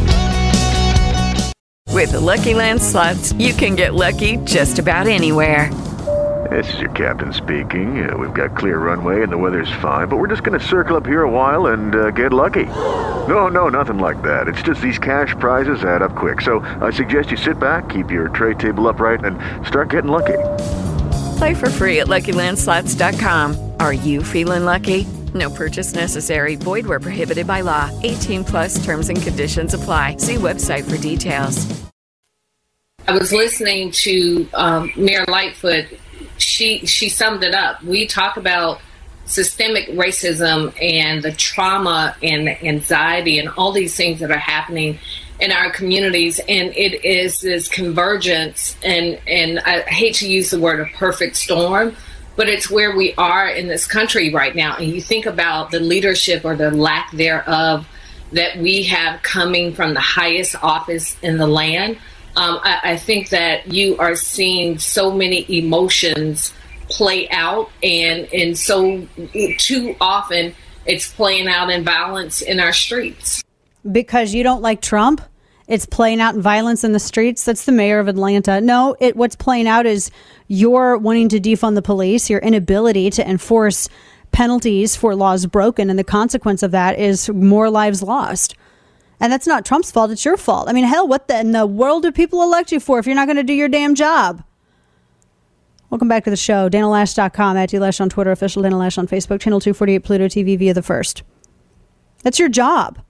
With the Lucky Land Slots, you can get lucky just about anywhere. This is your captain speaking. We've got clear runway and the weather's fine, but we're just going to circle up here a while and get lucky. No, nothing like that. It's just these cash prizes add up quick. So I suggest you sit back, keep your tray table upright, and start getting lucky. Play for free at LuckyLandSlots.com. Are you feeling lucky? No purchase necessary. Void where prohibited by law. 18+ terms and conditions apply. See website for details. I was listening to Mayor Lightfoot. She summed it up. We talk about systemic racism and the trauma and the anxiety and all these things that are happening in our communities, and it is this convergence, and I hate to use the word a perfect storm, but it's where we are in this country right now. And you think about the leadership or the lack thereof that we have coming from the highest office in the land. I think that you are seeing so many emotions play out, and so too often it's playing out in violence in our streets. Because you don't like Trump, it's playing out in violence in the streets. That's the mayor of Atlanta. No, what's playing out is you're wanting to defund the police, your inability to enforce penalties for laws broken, and the consequence of that is more lives lost. And that's not Trump's fault. It's your fault. I mean, hell, what in the world do people elect you for if you're not going to do your damn job? Welcome back to the show. DanaLash.com, @DLash on Twitter, official Dana Lash on Facebook, channel 248 Pluto TV via The First. That's your job.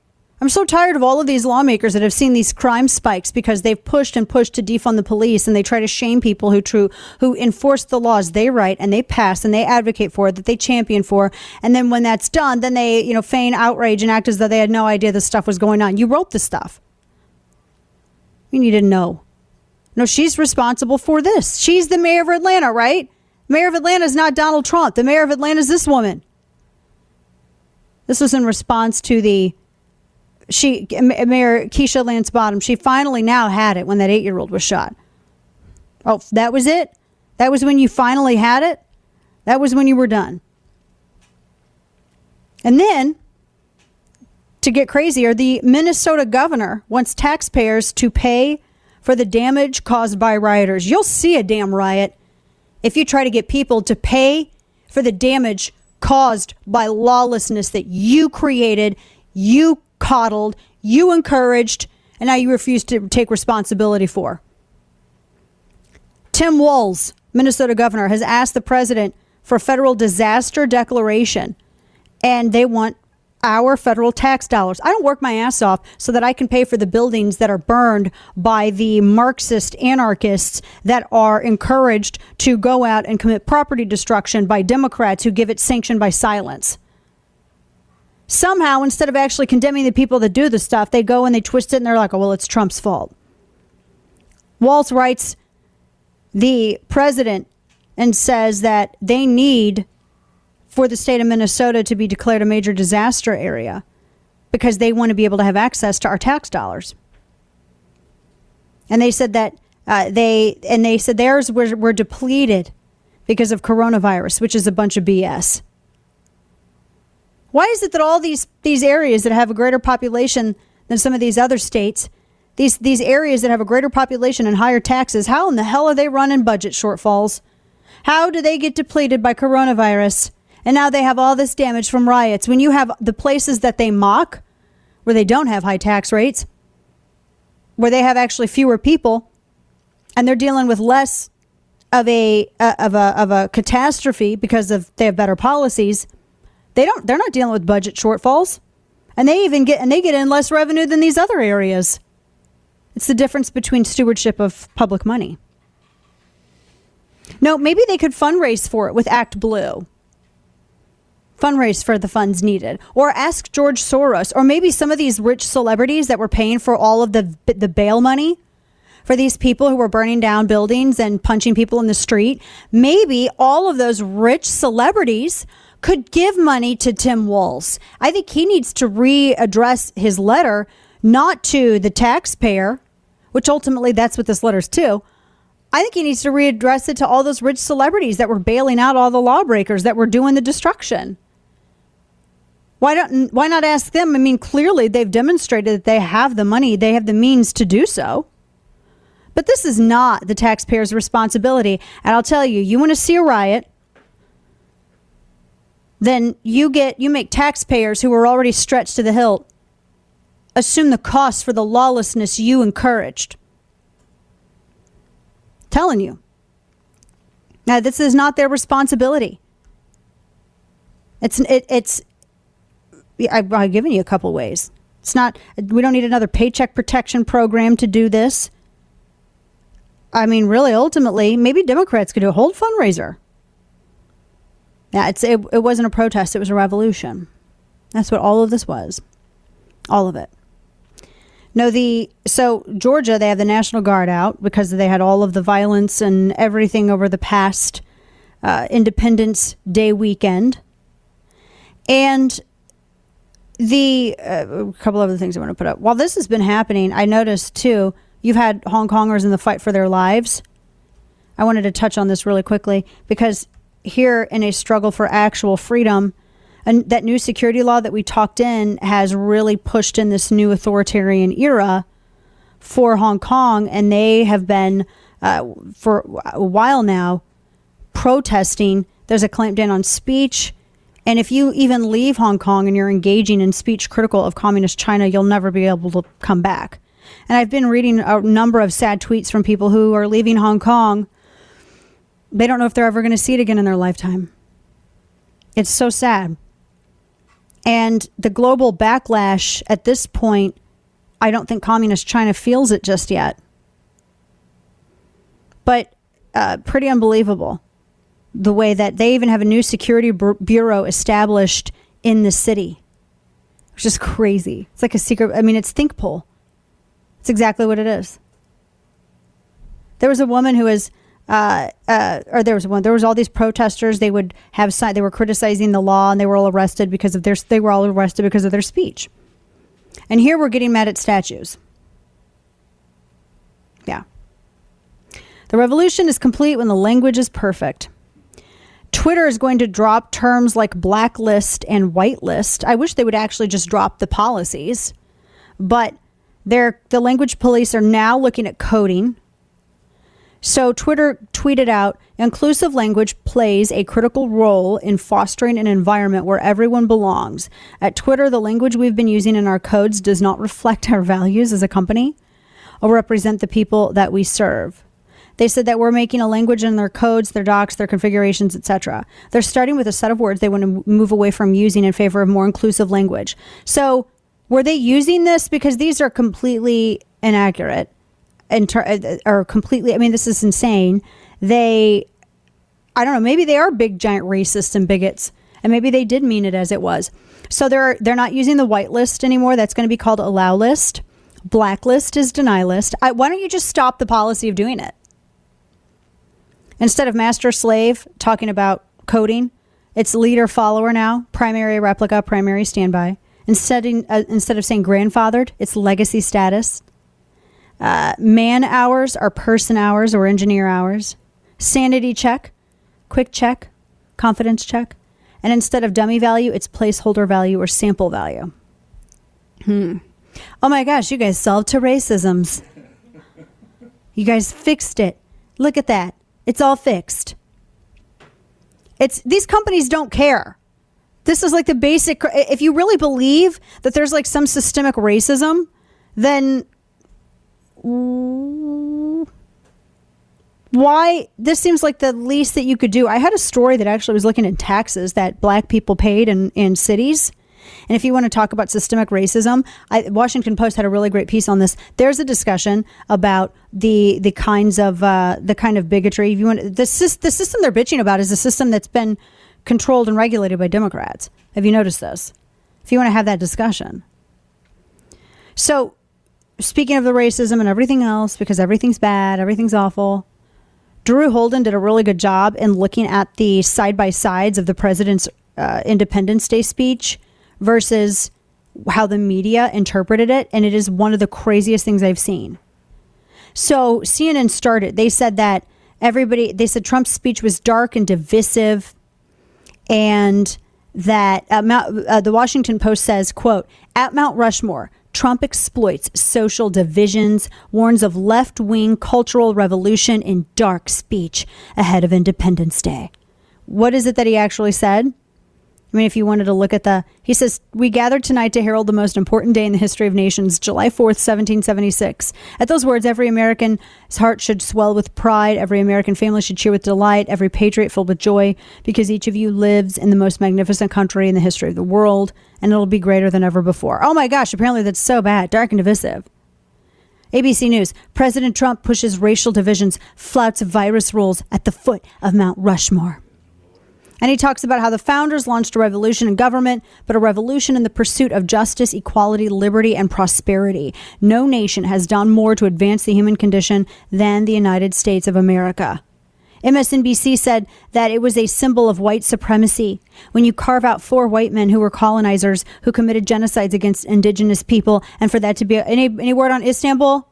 I'm so tired of all of these lawmakers that have seen these crime spikes because they've pushed and pushed to defund the police, and they try to shame people who enforce the laws they write and they pass and they advocate for, that they champion for. And then when that's done, then they, feign outrage and act as though they had no idea this stuff was going on. You wrote the stuff. You need to know. No, she's responsible for this. She's the mayor of Atlanta, right? Mayor of Atlanta is not Donald Trump. The mayor of Atlanta is this woman. This was in response to Mayor Keisha Lance Bottoms. She finally now had it when that 8-year-old was shot. Oh, that was it? That was when you finally had it? That was when you were done. And then, to get crazier, the Minnesota governor wants taxpayers to pay for the damage caused by rioters. You'll see a damn riot if you try to get people to pay for the damage caused by lawlessness that you created, you coddled, you encouraged, and now you refuse to take responsibility for. Tim Walz, Minnesota governor, has asked the president for a federal disaster declaration, and they want our federal tax dollars. I don't work my ass off so that I can pay for the buildings that are burned by the Marxist anarchists that are encouraged to go out and commit property destruction by Democrats who give it sanction by silence. Somehow, instead of actually condemning the people that do the stuff, they go and they twist it and they're like, oh, well, it's Trump's fault. Walz writes the president and says that they need for the state of Minnesota to be declared a major disaster area because they want to be able to have access to our tax dollars. And they said that they said theirs were depleted because of coronavirus, which is a bunch of BS. Why is it that all these areas that have a greater population than some of these other states, these areas that have a greater population and higher taxes, how in the hell are they running budget shortfalls? How do they get depleted by coronavirus? And now they have all this damage from riots. When you have the places that they mock, where they don't have high tax rates, where they have actually fewer people, and they're dealing with less of a catastrophe because they have better policies, they're not dealing with budget shortfalls, and they get in less revenue than these other areas. It's the difference between stewardship of public money. No, maybe they could fundraise for it with Act Blue. Fundraise for the funds needed, or ask George Soros, or maybe some of these rich celebrities that were paying for all of the bail money for these people who were burning down buildings and punching people in the street. Maybe all of those rich celebrities could give money to Tim Walz. I think he needs to readdress his letter, not to the taxpayer, which ultimately that's what this letter's to. I think he needs to readdress it to all those rich celebrities that were bailing out all the lawbreakers that were doing the destruction. Why not ask them? I mean, clearly they've demonstrated that they have the money, they have the means to do so. But this is not the taxpayer's responsibility. And I'll tell you, you want to see a riot, then you make taxpayers who are already stretched to the hilt assume the cost for the lawlessness you encouraged. Telling you. Now, this is not their responsibility. I've given you a couple ways. It's not, we don't need another paycheck protection program to do this. I mean, really, ultimately, maybe Democrats could do a whole fundraiser. Yeah, it wasn't a protest. It was a revolution. That's what all of this was. All of it. No, so Georgia, they have the National Guard out because they had all of the violence and everything over the past Independence Day weekend. And a couple other things I want to put up. While this has been happening, I noticed too, you've had Hong Kongers in the fight for their lives. I wanted to touch on this really quickly because here in a struggle for actual freedom, and that new security law that we talked in has really pushed in this new authoritarian era for Hong Kong. And they have been, for a while now, protesting. There's a clampdown on speech. And if you even leave Hong Kong and you're engaging in speech critical of communist China, you'll never be able to come back. And I've been reading a number of sad tweets from people who are leaving Hong Kong. They don't know if they're ever going to see it again in their lifetime. It's so sad. And the global backlash at this point, I don't think communist China feels it just yet. But pretty unbelievable. The way that they even have a new security bureau established in the city. Which is crazy. It's like a secret. I mean, it's ThinkPol. It's exactly what it is. There was a woman who was, there was all these protesters. They would have, they were criticizing the law, and they were all arrested because of their speech. And here we're getting mad at statues. Yeah. The revolution is complete when the language is perfect. Twitter is going to drop terms like blacklist and whitelist. I wish they would actually just drop the policies. But the language police are now looking at coding. So Twitter tweeted out, inclusive language plays a critical role in fostering an environment where everyone belongs. At Twitter, the language we've been using in our codes does not reflect our values as a company or represent the people that we serve. They said that we're making a language in their codes, their docs, their configurations, etc. They're starting with a set of words they want to move away from using in favor of more inclusive language. So were they using this? Because these are completely inaccurate. Or completely, I mean, this is insane. I don't know, maybe they are big, giant racists and bigots. And maybe they did mean it as it was. So they're not using the whitelist anymore. That's going to be called allow list. Blacklist is deny list. Why don't you just stop the policy of doing it? Instead of master slave talking about coding, it's leader follower now, primary replica, primary standby. Instead of saying grandfathered, it's legacy status. Man hours are person hours or engineer hours. Sanity check, quick check, confidence check. And instead of dummy value, it's placeholder value or sample value. Oh my gosh, you guys solved two racisms. You guys fixed it. Look at that. It's all fixed. These companies don't care. This is like the basic. If you really believe that there's like some systemic racism, then why? This seems like the least that you could do. I had a story that actually was looking at taxes that black people paid in cities. And if you want to talk about systemic racism, Washington Post had a really great piece on this. There's a discussion about the kind of bigotry. If you want, the system they're bitching about is a system that's been controlled and regulated by Democrats. Have you noticed this? If you want to have that discussion. So, speaking of the racism and everything else, because everything's bad, everything's awful, Drew Holden did a really good job in looking at the side-by-sides of the president's Independence Day speech versus how the media interpreted it, and it is one of the craziest things I've seen. So CNN started. They said that Trump's speech was dark and divisive, and that the Washington Post says, quote, at Mount Rushmore, Trump exploits social divisions, warns of left-wing cultural revolution in dark speech ahead of Independence Day. What is it that he actually said? I mean, if you wanted to look at he says, we gathered tonight to herald the most important day in the history of nations, July 4th, 1776. At those words, every American's heart should swell with pride. Every American family should cheer with delight. Every patriot filled with joy, because each of you lives in the most magnificent country in the history of the world, and it'll be greater than ever before. Oh my gosh, apparently that's so bad. Dark and divisive. ABC News, President Trump pushes racial divisions, flouts virus rules at the foot of Mount Rushmore. And he talks about how the founders launched a revolution in government, but a revolution in the pursuit of justice, equality, liberty, and prosperity. No nation has done more to advance the human condition than the United States of America. MSNBC said that it was a symbol of white supremacy when you carve out 4 white men who were colonizers who committed genocides against indigenous people, and for that to be any word on Istanbul,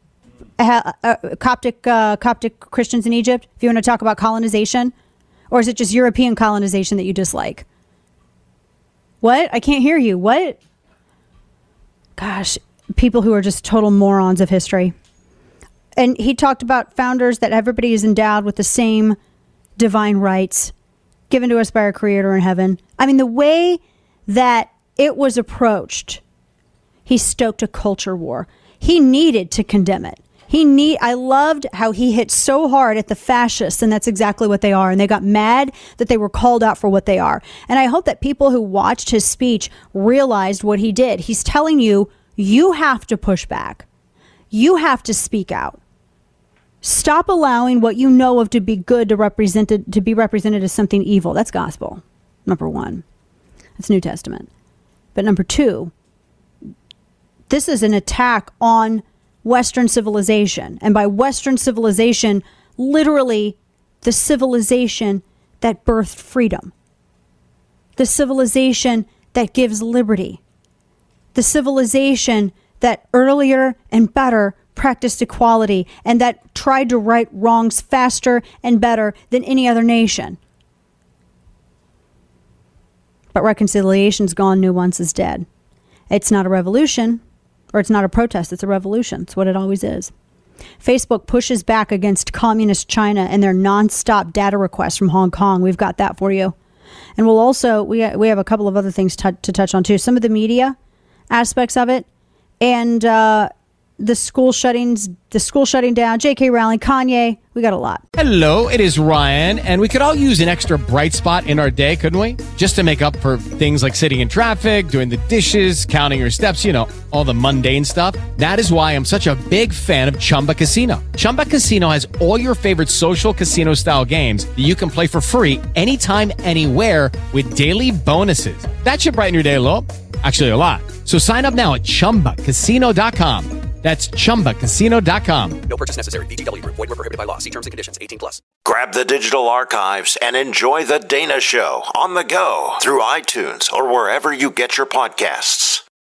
Coptic Christians in Egypt. If you want to talk about colonization. Or is it just European colonization that you dislike? What? I can't hear you. What? Gosh, people who are just total morons of history. And he talked about founders, that everybody is endowed with the same divine rights given to us by our Creator in heaven. I mean, the way that it was approached, he stoked a culture war. He needed to condemn it. I loved how he hit so hard at the fascists, and that's exactly what they are. And they got mad that they were called out for what they are. And I hope that people who watched his speech realized what he did. He's telling you, you have to push back. You have to speak out. Stop allowing what you know of to be good to be represented as something evil. That's gospel, number one. That's New Testament. But number two, this is an attack on Western civilization. And by Western civilization, literally the civilization that birthed freedom. The civilization that gives liberty. The civilization that earlier and better practiced equality and that tried to right wrongs faster and better than any other nation. But reconciliation's gone, nuance is dead. It's not a revolution, or it's not a protest, it's a revolution. It's what it always is. Facebook pushes back against communist China and their nonstop data requests from Hong Kong. We've got that for you. And we'll also, we have a couple of other things to touch on too. Some of the media aspects of it, and the school shutting down, J.K. Rowling, Kanye. We got a lot. Hello, it is Ryan, and we could all use an extra bright spot in our day, couldn't we? Just to make up for things like sitting in traffic, doing the dishes, counting your steps, all the mundane stuff. That is why I'm such a big fan of Chumba Casino. Chumba Casino has all your favorite social casino-style games that you can play for free anytime, anywhere with daily bonuses. That should brighten your day a little. Actually, a lot. So sign up now at ChumbaCasino.com. That's ChumbaCasino.com. No purchase necessary. VGW Group. Void where prohibited by law. See terms and conditions. 18+. Grab the digital archives and enjoy The Dana Show on the go through iTunes or wherever you get your podcasts.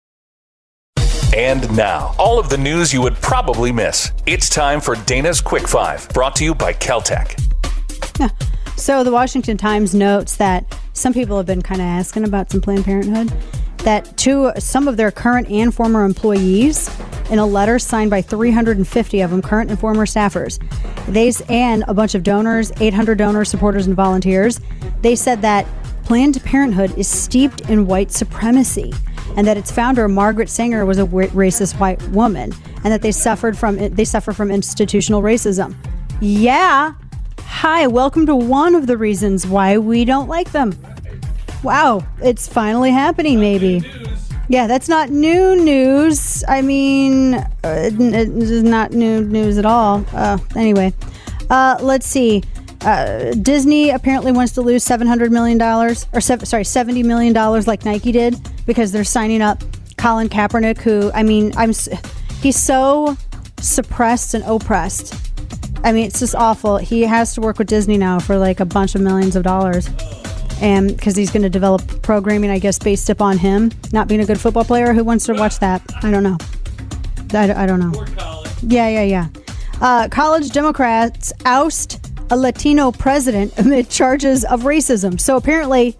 And now, all of the news you would probably miss. It's time for Dana's Quick Five, brought to you by Caltech. So the Washington Times notes that some people have been kind of asking about some Planned Parenthood, that to some of their current and former employees, in a letter signed by 350 of them, current and former staffers, and a bunch of donors, 800 donors, supporters, and volunteers, they said that Planned Parenthood is steeped in white supremacy, and that its founder, Margaret Sanger, was a racist white woman, and that they suffer from institutional racism. Yeah. Hi, welcome to one of the reasons why we don't like them. Wow, it's finally happening, maybe. Yeah, that's not new news. I mean, it is not new news at all. Anyway, let's see. Disney apparently wants to lose $700 million, $70 million like Nike did, because they're signing up Colin Kaepernick, who, he's so suppressed and oppressed. It's just awful. He has to work with Disney now for like a bunch of millions of dollars. And because he's going to develop programming, I guess, based upon him not being a good football player. Who wants to watch that? I don't know. I don't know. Poor Colin. Yeah. College Democrats oust a Latino president amid charges of racism. So apparently,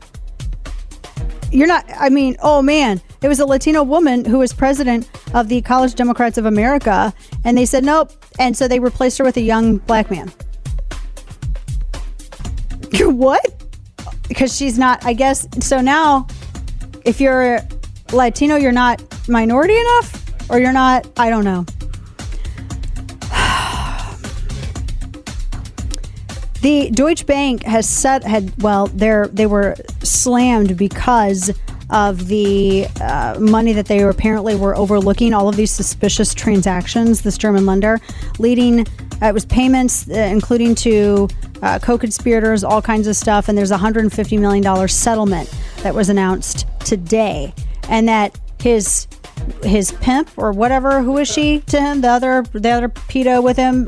oh man, it was a Latino woman who was president of the College Democrats of America, and they said nope, and so they replaced her with a young black man. What? Because she's not, I guess. So now, if you're Latino, you're not minority enough, or you're not, I don't know. The Deutsche Bank they were slammed because of the money that they apparently were overlooking, all of these suspicious transactions, this German lender, leading, it was payments, including to co-conspirators, all kinds of stuff, and there's a $150 million settlement that was announced today, and that his pimp, or whatever, who is she to him, the other pedo with him,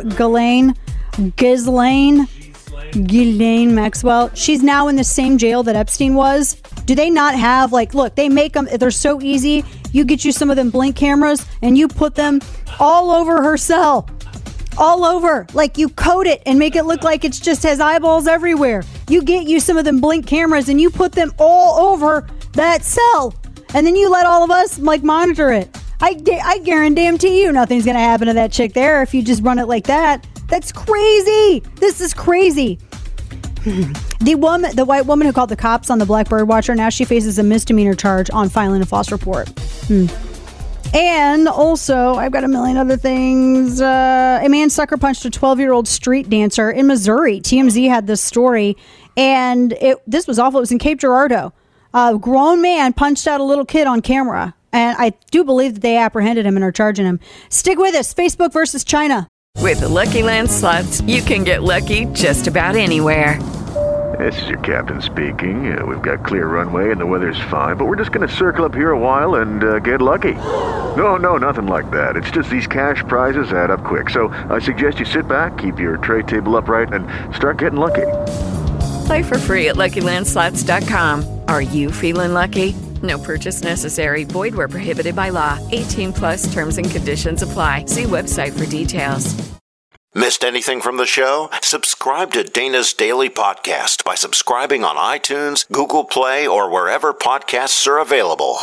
Ghislaine Maxwell, she's now in the same jail that Epstein was. Do they not have, look, they make them, they're so easy. You get you some of them Blink cameras and you put them all over her cell. All over. You coat it and make it look like it just has eyeballs everywhere. You get you some of them Blink cameras and you put them all over that cell. And then you let all of us, monitor it. I guarantee you nothing's going to happen to that chick there if you just run it like that. That's crazy. This is crazy. The white woman who called the cops on the black bird watcher, now she faces a misdemeanor charge on filing a false report. And also, I've got a million other things. A man sucker punched a 12-year-old street dancer in Missouri. TMZ had this story, and this was awful. It was in Cape Girardeau. A grown man punched out a little kid on camera, and I do believe that they apprehended him and are charging him. Stick with us. Facebook versus China. With the Lucky Land Slots, you can get lucky just about anywhere. This is your captain speaking. We've got clear runway and the weather's fine, but we're just going to circle up here a while and get lucky. No, nothing like that. It's just these cash prizes add up quick. So I suggest you sit back, keep your tray table upright, and start getting lucky. Play for free at LuckyLandSlots.com. Are you feeling lucky? No purchase necessary. Void where prohibited by law. 18+ terms and conditions apply. See website for details. Missed anything from the show? Subscribe to Dana's Daily Podcast by subscribing on iTunes, Google Play, or wherever podcasts are available.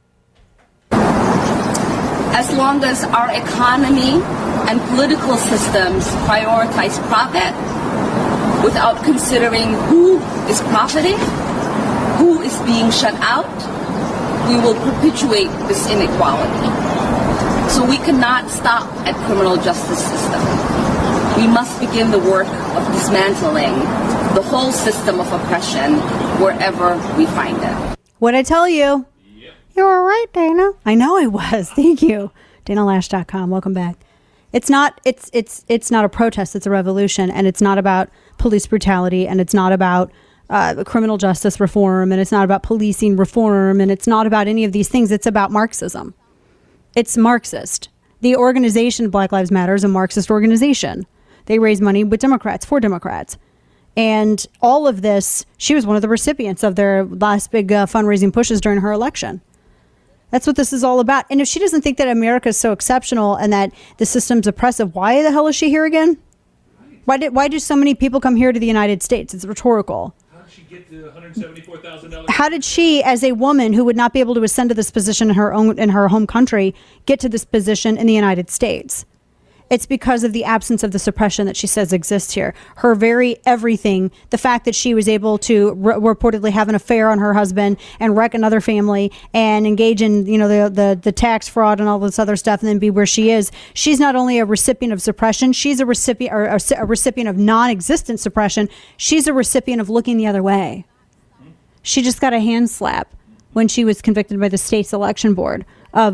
As long as our economy and political systems prioritize profit without considering who is profiting, who is being shut out, we will perpetuate this inequality. So we cannot stop at criminal justice system. We must begin the work of dismantling the whole system of oppression wherever we find it. What'd I tell you? Yep. You were right, Dana. I know I was. Thank you. DanaLash.com. Welcome back. It's not a protest. It's a revolution. And it's not about police brutality. And it's not about criminal justice reform. And it's not about policing reform. And it's not about any of these things. It's about Marxism. It's Marxist. The organization Black Lives Matter is a Marxist organization. They raise money with Democrats, for Democrats. And all of this, she was one of the recipients of their last big fundraising pushes during her election. That's what this is all about. And if she doesn't think that America is so exceptional and that the system's oppressive, why the hell is she here again? Why do so many people come here to the United States? It's rhetorical. How did she get to $174,000? How did she, as a woman who would not be able to ascend to this position in her home country, get to this position in the United States? It's because of the absence of the suppression that she says exists here. Her very everything, the fact that she was able to reportedly have an affair on her husband and wreck another family and engage in, the tax fraud and all this other stuff and then be where she is. She's not only a recipient of suppression, she's a recipient of non-existent suppression. She's a recipient of looking the other way. She just got a hand slap when she was convicted by the state's election board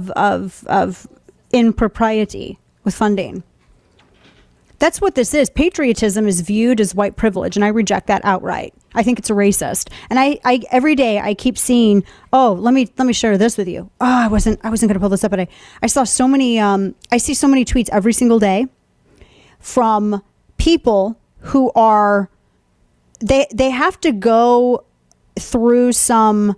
of impropriety with funding. That's what this is. Patriotism is viewed as white privilege, and I reject that outright. I think it's a racist. And I every day I keep seeing, let me share this with you. I wasn't going to pull this up, but I saw so many I see so many tweets every single day from people who are they have to go through some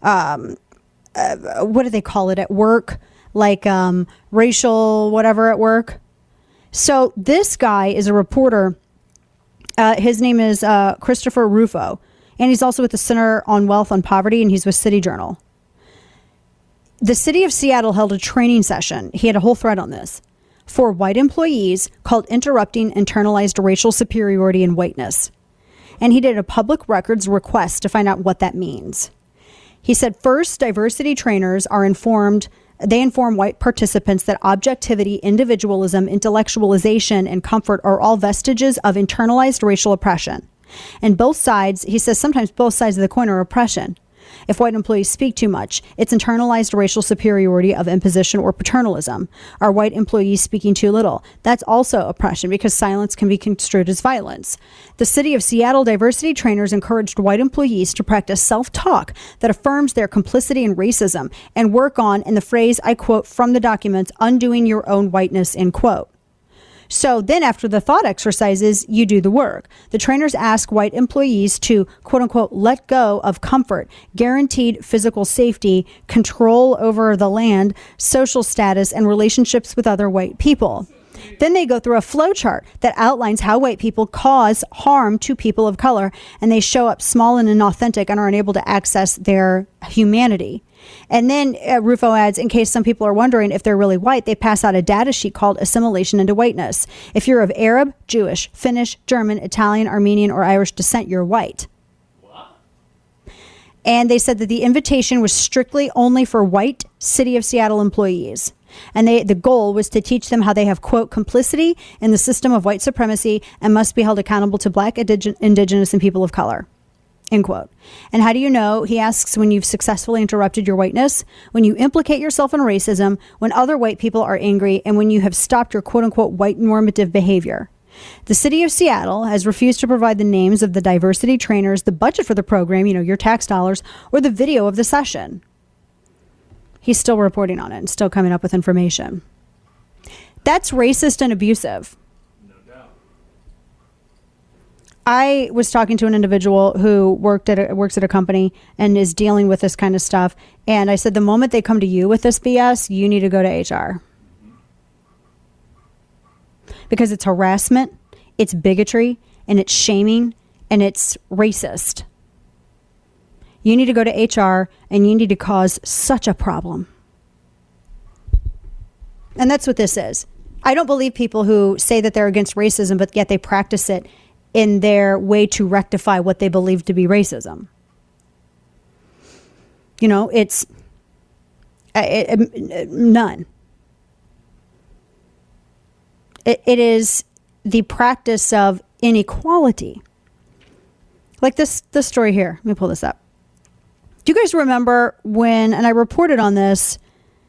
what do they call it at work? Like racial whatever at work. So this guy is a reporter. His name is Christopher Rufo, and he's also with the Center on Wealth and Poverty, and he's with City Journal. The city of Seattle held a training session. He had a whole thread on this for white employees called Interrupting Internalized Racial Superiority and Whiteness. And he did a public records request to find out what that means. He said, first, diversity trainers they inform white participants that objectivity, individualism, intellectualization, and comfort are all vestiges of internalized racial oppression. And both sides, he says, sometimes both sides of the coin are oppression. If white employees speak too much, it's internalized racial superiority of imposition or paternalism. Are white employees speaking too little? That's also oppression because silence can be construed as violence. The city of Seattle diversity trainers encouraged white employees to practice self-talk that affirms their complicity in racism and work on, in the phrase I quote from the documents, undoing your own whiteness, end quote. So then after the thought exercises, you do the work. The trainers ask white employees to, quote unquote, let go of comfort, guaranteed physical safety, control over the land, social status, and relationships with other white people. Then they go through a flow chart that outlines how white people cause harm to people of color, and they show up small and inauthentic and are unable to access their humanity. And then Rufo adds, in case some people are wondering if they're really white, they pass out a data sheet called Assimilation into Whiteness. If you're of Arab, Jewish, Finnish, German, Italian, Armenian, or Irish descent, you're white. And they said that the invitation was strictly only for white City of Seattle employees. And the goal was to teach them how they have, quote, complicity in the system of white supremacy and must be held accountable to black, indigenous, and people of color, end quote. And how do you know, he asks, when you've successfully interrupted your whiteness, when you implicate yourself in racism, when other white people are angry, and when you have stopped your, quote unquote, white normative behavior. The City of Seattle has refused to provide the names of the diversity trainers, the budget for the program, your tax dollars, or the video of the session. He's still reporting on it and still coming up with information. That's racist and abusive. No doubt. I was talking to an individual who works at a company and is dealing with this kind of stuff. And I said, the moment they come to you with this BS, you need to go to HR. Because it's harassment, it's bigotry, and it's shaming, and it's racist. You need to go to HR, and you need to cause such a problem. And that's what this is. I don't believe people who say that they're against racism, but yet they practice it in their way to rectify what they believe to be racism. It's none. It is the practice of inequality. Like this story here. Let me pull this up. Do you guys remember when, and I reported on this,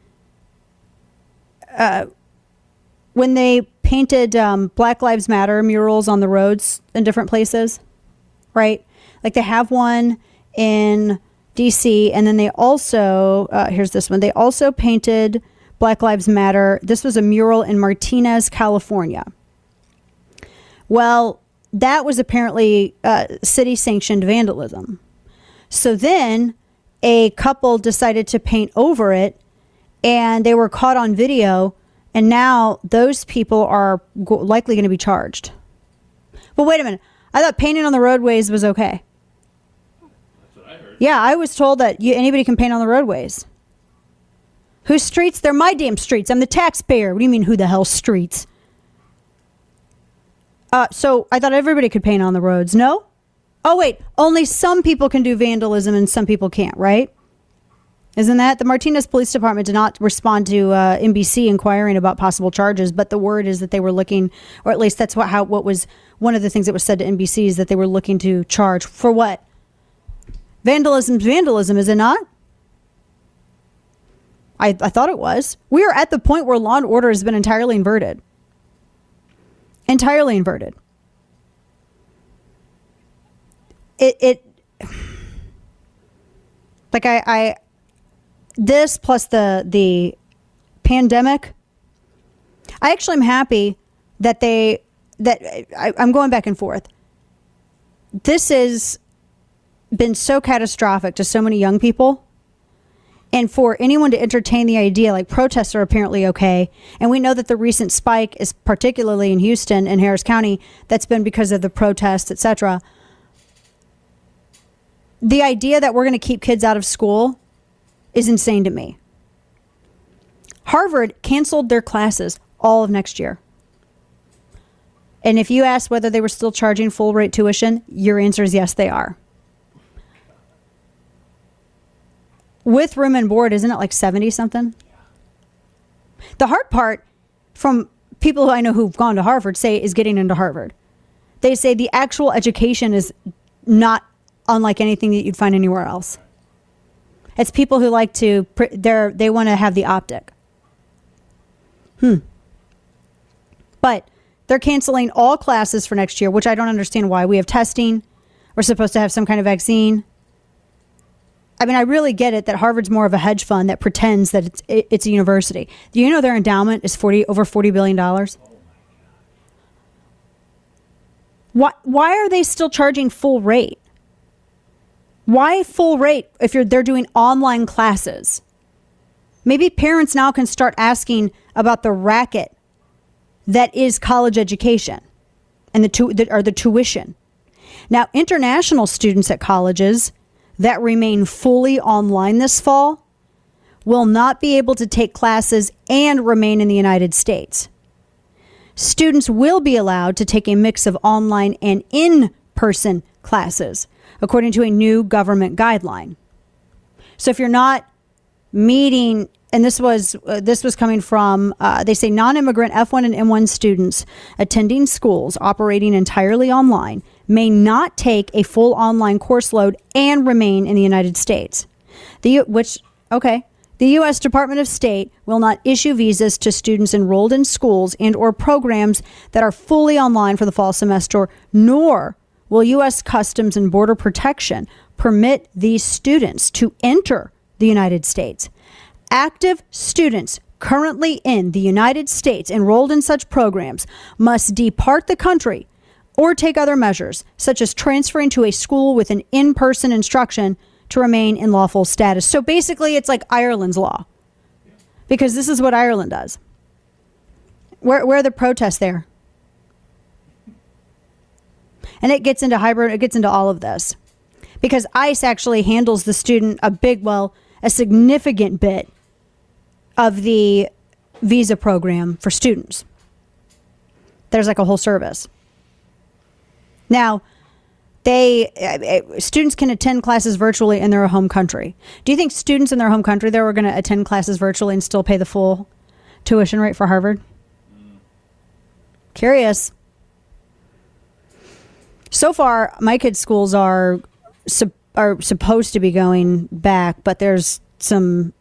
when they painted Black Lives Matter murals on the roads in different places, right? Like they have one in DC, and then they also, here's this one, they also painted Black Lives Matter. This was a mural in Martinez, California. Well, that was apparently city-sanctioned vandalism. So then a couple decided to paint over it, and they were caught on video, and now those people are likely going to be charged. But wait a minute. I thought painting on the roadways was okay. That's what I heard. Yeah, I was told that anybody can paint on the roadways. Whose streets? They're my damn streets. I'm the taxpayer. What do you mean, who the hell streets? So I thought everybody could paint on the roads. No? Oh, wait. Only some people can do vandalism and some people can't, right? Isn't that? The Martinez Police Department did not respond to NBC inquiring about possible charges, but the word is that they were looking, or at least that's what was one of the things that was said to NBC, is that they were looking to charge for what? Vandalism's vandalism, is it not? I thought it was. We are at the point where law and order has been entirely inverted. Entirely inverted. This plus the pandemic, I actually am happy that I'm going back and forth. This has been so catastrophic to so many young people. And for anyone to entertain the idea, like protests are apparently okay. And we know that the recent spike is particularly in Houston and Harris County. That's been because of the protests, etc. The idea that we're going to keep kids out of school is insane to me. Harvard canceled their classes all of next year. And if you ask whether they were still charging full rate tuition, your answer is yes, they are. With room and board, isn't it like 70 something? The hard part, from people who I know who've gone to Harvard, say is getting into Harvard. They say the actual education is not unlike anything that you'd find anywhere else. It's people who like to, they want to have the optic. But they're canceling all classes for next year, which I don't understand why. We have testing. We're supposed to have some kind of vaccine. I mean, I really get it that Harvard's more of a hedge fund that pretends that it's a university. Do you know their endowment is over $40 billion? Why are they still charging full rate? Why full rate if they're doing online classes? Maybe parents now can start asking about the racket that is college education and the tuition. Now, international students at colleges that remain fully online this fall will not be able to take classes and remain in the United States. Students will be allowed to take a mix of online and in-person classes, according to a new government guideline. So if you're not meeting, and this was coming from, they say non-immigrant F1 and M1 students attending schools operating entirely online may not take a full online course load and remain in the United States. The U.S. Department of State will not issue visas to students enrolled in schools and or programs that are fully online for the fall semester, nor will U.S. Customs and Border Protection permit these students to enter the United States. Active students currently in the United States enrolled in such programs must depart the country or take other measures, such as transferring to a school with an in-person instruction to remain in lawful status. So basically, it's like Ireland's law, because this is what Ireland does. Where are the protests there? And it gets into hybrid, it gets into all of this, because ICE actually handles the student a significant bit of the visa program for students. There's like a whole service. Now, students can attend classes virtually in their home country. Do you think students in their home country, they were going to attend classes virtually and still pay the full tuition rate for Harvard? Curious. So far, my kids' schools are supposed to be going back, but there's some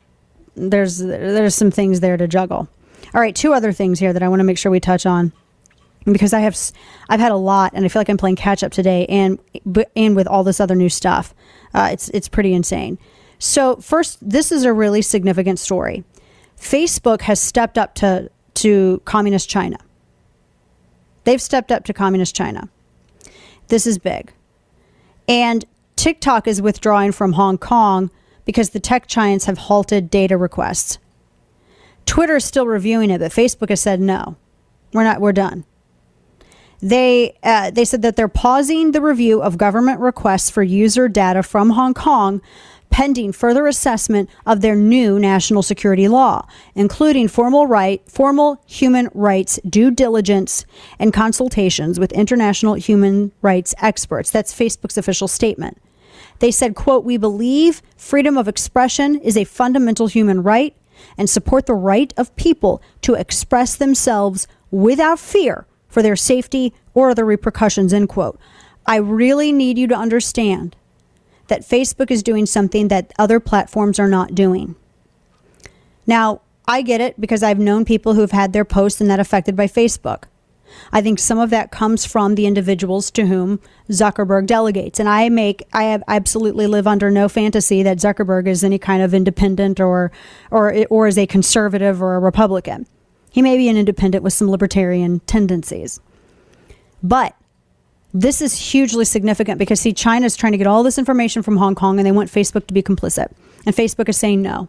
things there to juggle. All right, two other things here that I want to make sure we touch on, because I've had a lot, and I feel like I'm playing catch up today, and with all this other new stuff, it's pretty insane. So first, this is a really significant story. Facebook has stepped up to communist China. They've stepped up to communist China. This is big. And TikTok is withdrawing from Hong Kong because the tech giants have halted data requests. Twitter is still reviewing it, but Facebook has said no. We're done. They said that they're pausing the review of government requests for user data from Hong Kong pending further assessment of their new national security law, including formal human rights due diligence and consultations with international human rights experts. That's Facebook's official statement. They said, quote, "We believe freedom of expression is a fundamental human right and support the right of people to express themselves without fear for their safety or other repercussions," end quote. I really need you to understand that Facebook is doing something that other platforms are not doing. Now, I get it, because I've known people who've had their posts and that affected by Facebook. I think some of that comes from the individuals to whom Zuckerberg delegates. And I absolutely live under no fantasy that Zuckerberg is any kind of independent or is a conservative or a Republican. He may be an independent with some libertarian tendencies. But this is hugely significant because, see, China is trying to get all this information from Hong Kong, and they want Facebook to be complicit. And Facebook is saying no.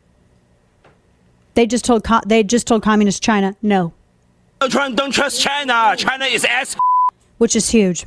They just told communist China no. Don't trust China. China is ass. Which is huge.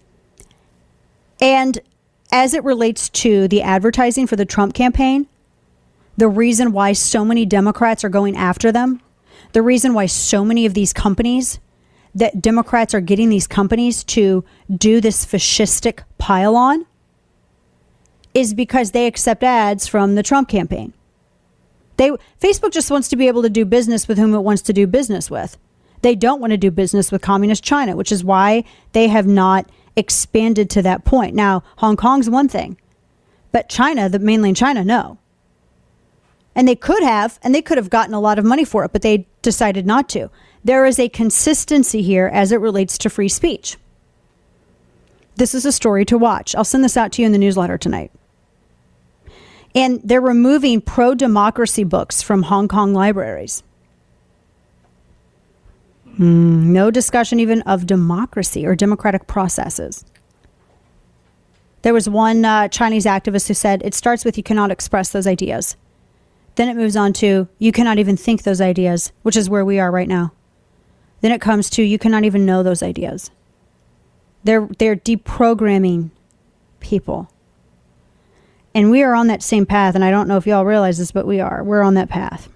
And as it relates to the advertising for the Trump campaign, the reason why so many Democrats are going after them, the reason why so many of these companies, that Democrats are getting these companies to do this fascistic pile-on, is because they accept ads from the Trump campaign. Facebook just wants to be able to do business with whom it wants to do business with. They don't want to do business with communist China, which is why they have not expanded to that point. Now, Hong Kong's one thing, but China, the mainland China, no. And they could have gotten a lot of money for it, but they decided not to. There is a consistency here as it relates to free speech. This is a story to watch. I'll send this out to you in the newsletter tonight. And they're removing pro-democracy books from Hong Kong libraries. No discussion even of democracy or democratic processes. There was one Chinese activist who said it starts with you cannot express those ideas. Then it moves on to you cannot even think those ideas, which is where we are right now. Then it comes to you cannot even know those ideas. They're deprogramming people. And we are on that same path, and I don't know if y'all realize this, but we are. We're on that path.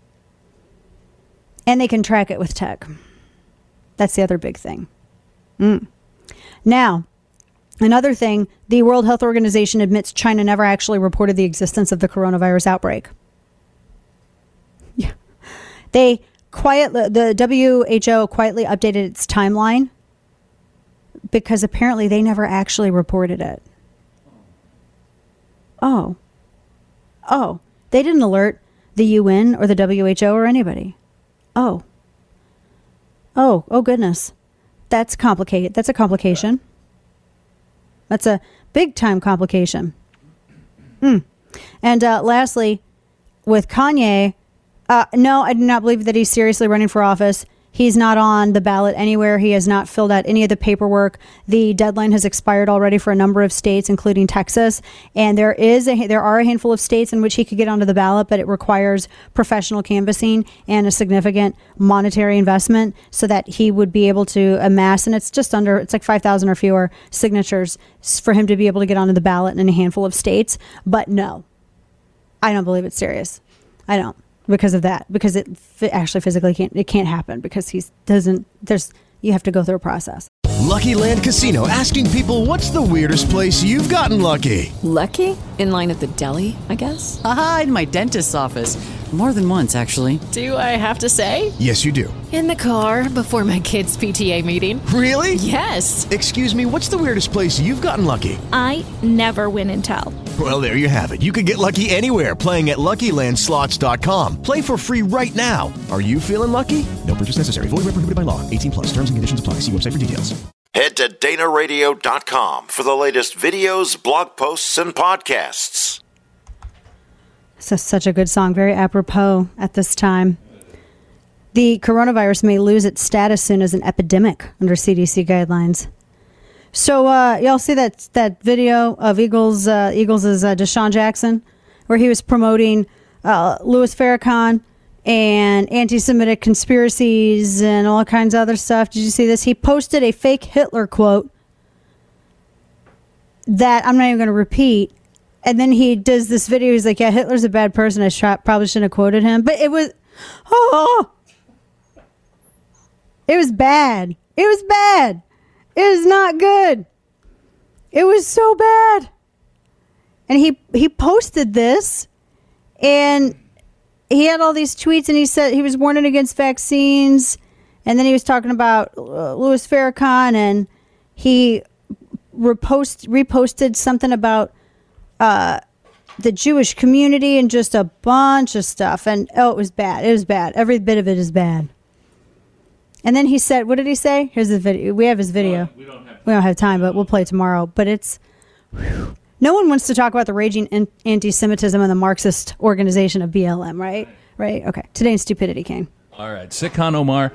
And they can track it with tech. That's the other big thing. Now, Another thing, the World Health Organization admits China never actually reported the existence of the coronavirus outbreak. Yeah. The WHO quietly updated its timeline because apparently they never actually reported it. Oh, they didn't alert the UN or the WHO or anybody. Oh, goodness. That's complicated. That's a complication. That's a big time complication. And lastly, with Kanye, no, I do not believe that he's seriously running for office. He's not on the ballot anywhere. He has not filled out any of the paperwork. The deadline has expired already for a number of states, including Texas. And there are a handful of states in which he could get onto the ballot, but it requires professional canvassing and a significant monetary investment so that he would be able to amass. And it's like 5,000 or fewer signatures for him to be able to get onto the ballot in a handful of states. But no, I don't believe it's serious. I don't. Because of that, because it actually physically can't happen because you have to go through a process. Lucky Land Casino, asking people, what's the weirdest place you've gotten lucky? Lucky? In line at the deli, I guess? Aha, in my dentist's office. More than once, actually. Do I have to say? Yes, you do. In the car before my kids' PTA meeting. Really? Yes. Excuse me, what's the weirdest place you've gotten lucky? I never win and tell. Well, there you have it. You can get lucky anywhere, playing at LuckyLandSlots.com. Play for free right now. Are you feeling lucky? No purchase necessary. Void where prohibited by law. 18+. Terms and conditions apply. See website for details. Head to DanaRadio.com for the latest videos, blog posts, and podcasts. This is such a good song, very apropos at this time. The coronavirus may lose its status soon as an epidemic under CDC guidelines. So y'all see that video of Eagles' Deshaun Jackson, where he was promoting Louis Farrakhan and anti-Semitic conspiracies and all kinds of other stuff. Did you see this? He posted a fake Hitler quote that I'm not even going to repeat. And then he does this video. He's like, yeah, Hitler's a bad person. I probably shouldn't have quoted him. But it was bad. It was bad. It was not good. It was so bad. And he posted this, and he had all these tweets, and he said he was warning against vaccines, and then he was talking about Louis Farrakhan, and he reposted something about the Jewish community and just a bunch of stuff. And it was bad. It was bad. Every bit of it is bad. And then he said, what did he say? Here's the video. We have his video. We don't have time, but we'll play it tomorrow. But it's, no one wants to talk about the raging anti-Semitism and the Marxist organization of BLM, right? Right? Okay. Today in Stupidity, Kane. All right. Ilhan Omar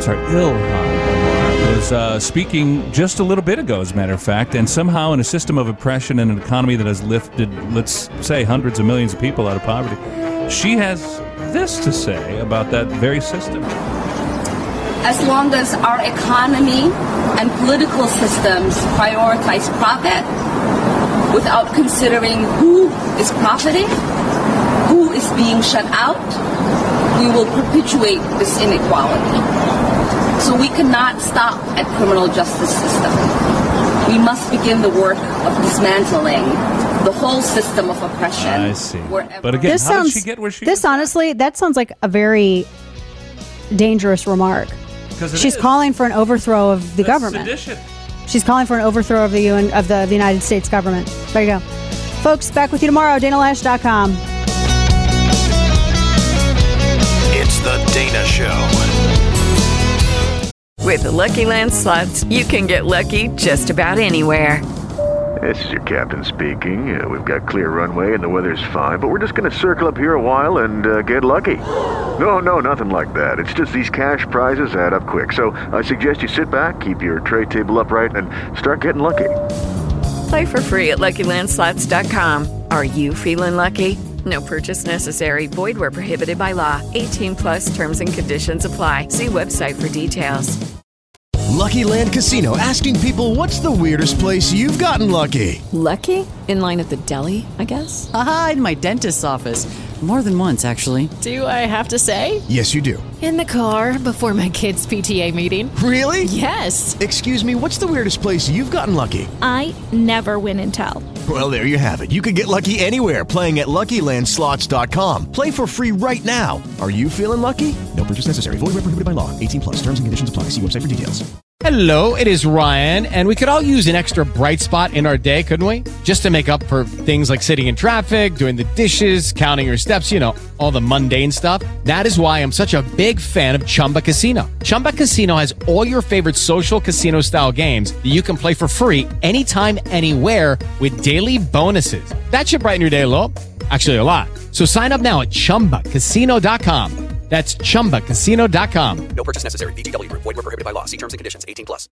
was speaking just a little bit ago, as a matter of fact, and somehow in a system of oppression and an economy that has lifted, let's say, hundreds of millions of people out of poverty, she has this to say about that very system. As long as our economy and political systems prioritize profit without considering who is profiting, who is being shut out, we will perpetuate this inequality. So we cannot stop at criminal justice system. We must begin the work of dismantling the whole system of oppression. I see. But again, how did she get where she is? Honestly, that sounds like a very dangerous remark. She's calling for an overthrow of the government. Sedition. She's calling for an overthrow of the UN, of the United States government. There you go. Folks, back with you tomorrow, DanaLash.com. It's the Dana Show. With the Lucky Land Slots, you can get lucky just about anywhere. This is your captain speaking. We've got clear runway and the weather's fine, but we're just going to circle up here a while and get lucky. No, nothing like that. It's just these cash prizes add up quick. So I suggest you sit back, keep your tray table upright, and start getting lucky. Play for free at LuckyLandSlots.com. Are you feeling lucky? No purchase necessary. Void where prohibited by law. 18+ terms and conditions apply. See website for details. Lucky Land Casino, asking people, what's the weirdest place you've gotten lucky? Lucky? In line at the deli, I guess? Aha, in my dentist's office. More than once, actually. Do I have to say? Yes, you do. In the car before my kids' PTA meeting. Really? Yes. Excuse me, what's the weirdest place you've gotten lucky? I never win and tell. Well, there you have it. You can get lucky anywhere, playing at LuckyLandSlots.com. Play for free right now. Are you feeling lucky? No purchase necessary. Void where prohibited by law. 18 plus. Terms and conditions apply. See website for details. Hello, it is Ryan, and we could all use an extra bright spot in our day, couldn't we? Just to make up for things like sitting in traffic, doing the dishes, counting your steps, you know, all the mundane stuff. That is why I'm such a big fan of Chumba Casino. Chumba Casino has all your favorite social casino-style games that you can play for free anytime, anywhere with daily bonuses. That should brighten your day a little. Actually, a lot. So sign up now at ChumbaCasino.com. That's ChumbaCasino.com. No purchase necessary. VGW Group. Void where prohibited by law. See terms and conditions. 18 plus.